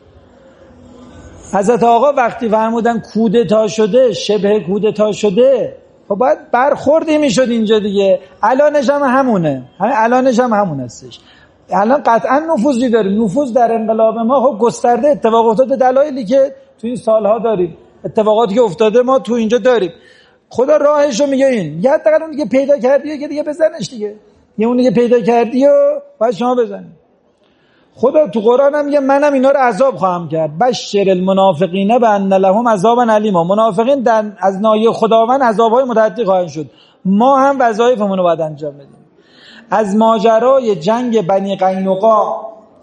حضرت آقا وقتی فرمودن کودتا شده، شبه کودتا شده، خب باید برخوردی میشد اینجا دیگه. الانش هم همونه، همین الانش هم همون هستش. الان قطعا نفوذی داریم. نفوذ در انقلاب ما خب گسترده اتفاق افتاده، دلایلی که تو این سالها داریم، اتفاقاتی که افتاده ما تو اینجا داریم. خدا راهشو میگه این. یا حداقل اون دیگه پیدا کردی که دیگه بزنش دیگه. یه اون دیگه پیدا کردی و باید شما بزنی. خدا تو قرآن هم میگه منم اینا رو عذاب خواهم کرد. بشر المنافقین بان لهم عذابا الیما. منافقین در از ناحیه خداوند عذابهای متعدی خواهند شد. ما هم وظایفمون رو باید انجام بدیم. از ماجرای جنگ بنی قینقاع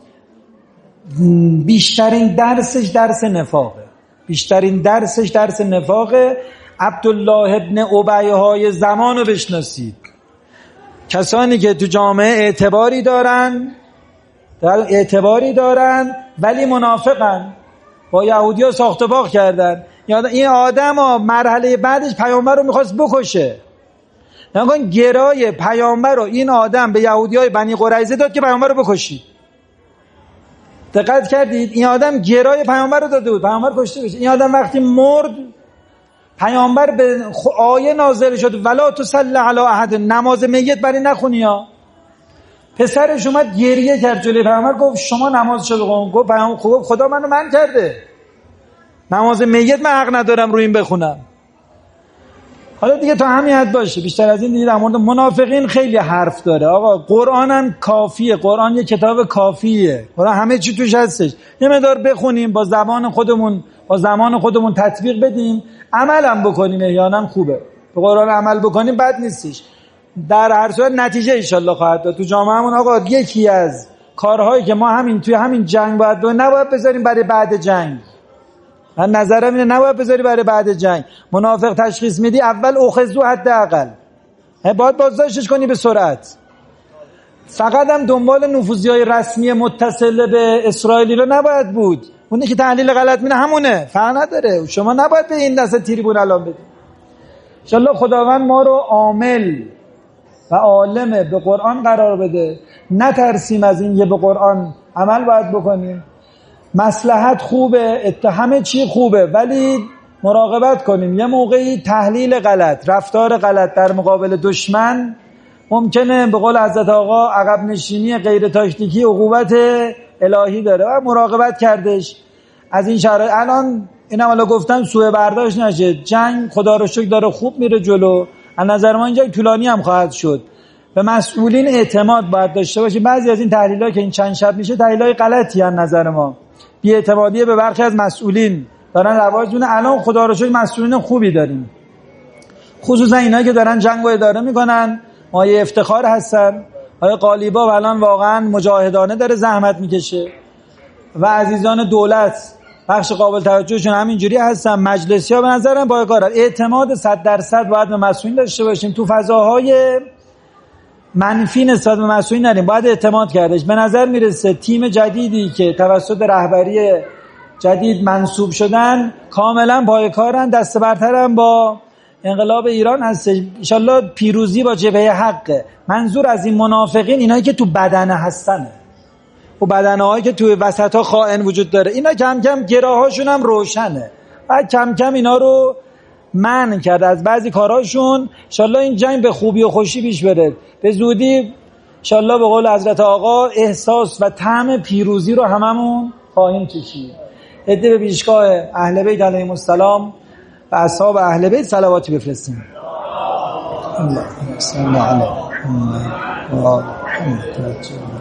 بیشترین درسش درس نفاقه. بیشترین درسش درس نفاقه. عبدالله ابن ابی های زمان رو بشناسید. کسانی که تو جامعه اعتباری دارن اعتباری دارن ولی منافقن، با یهودی ها ساخت و باغ کردن. این آدم ها مرحله بعدش پیامبر رو میخواست بکشه. نگاه گرای پیامبر رو این آدم به یهودی های بنی قریظه داد که پیامبر رو بکشید. دقت کردید؟ این آدم گرای پیامبر رو داده بود پیامبر کشته بشه. این آدم وقتی مرد پیامبر به آیه نازل شد ولا تصلی علی احد، نماز میت برای نخونی ها. پسرش اومد گریه کرد جلوی پیامبر، گفت شما نمازشو بخون. گفت پیامبر خوب خدا منو من کرده، نماز میت من حق ندارم روی این بخونم. حالا دیگه تا همین حد باشه، بیشتر از این دیگه در مورد منافقین خیلی حرف داره. آقا قرآن هم کافیه. قرآن یه کتاب کافیه. قرآن همه چی توش هستش. یه مقدار بخونیم، با زبان خودمون با زمان خودمون تطبیق بدیم، عمل هم بکنیم، احیانا خوبه. به قرآن عمل بکنیم بد نیستش. در هر صورت نتیجه ان شاءالله خواهد داد. تو جامعهمون آقا یکی از کارهایی که ما همین توی همین جنگ باید دو نباید بذاریم برای بعد جنگ. من نظرم اینه نباید بذاری برای بعد جنگ. منافق تشخیص میدی اول اخذو حداقل، باید بازداشتش کنی به سرعت. فقط هم دنبال نفوذی‌های رسمی متصل به اسرائیلی رو نباید بود. اونی که تحلیل غلط می‌کنه همونه، فرق نداره. شما نباید به این دسته تریبون الان بدید. ان شاءالله خداوند ما رو عامل و عالم به قرآن قرار بده، نترسیم از این که به قرآن عمل باید بکنیم. مصلحت خوبه، همه چی خوبه، ولی مراقبت کنیم. یه موقعی تحلیل غلط، رفتار غلط در مقابل دشمن ممکنه به قول حضرت آقا عقب نشینی غیر تاکتیکی عقوبت الهی داره و مراقبت کردش از این شرایط. الان اینم الان گفتم سوء برداشت نشه، جنگ خدا رو شکر داره خوب میره جلو. از نظر ما این جنگ طولانی هم خواهد شد. به مسئولین اعتماد باید داشته باشیم. بعضی از این تحلیل‌ها که این چند شب میشه تحلیل‌های غلطی از نظر ما، بی‌اعتمادی به برخی از مسئولین دارن رواج می‌کنه. الان خدا رو شکر مسئولین خوبی داریم، خصوصا اینا که دارن جنگ رو اداره میکنن، مایه افتخار هستن. آقای قالیباف الان واقعا مجاهدانه داره زحمت میکشه و عزیزان دولت بخش قابل توجهشون همینجوری هستن. مجلسی‌ها به نظرم با کار اعتماد صد درصد باید به مسئولین داشته باشیم. تو فضاهای منفی نسبت به مسئولین نریم، باید اعتماد کردش. به نظر میرسه تیم جدیدی که توسط رهبری جدید منصوب شدن کاملا پایه‌کارن، دست برترن با انقلاب ایران هست. انشالله پیروزی با جبهه حقه. منظور از این منافقین اینایی که تو بدنه هستنه و بدنه هایی که توی وسط ها خائن وجود داره، اینا کم کم گراهاشون هم روشنه. بعد کم کم اینا رو منع کرد از بعضی کارهاشون. انشالله این جنگ به خوبی و خوشی پیش بره. به زودی انشالله به قول حضرت آقا احساس و طعم پیروزی رو هممون خواهیم چشید. عده به پیشگاه اهل بیت علیهم السلام و اصحاب اهل بیت صلواتی بفرستیم. اللهم صل علی محمد و آل محمد.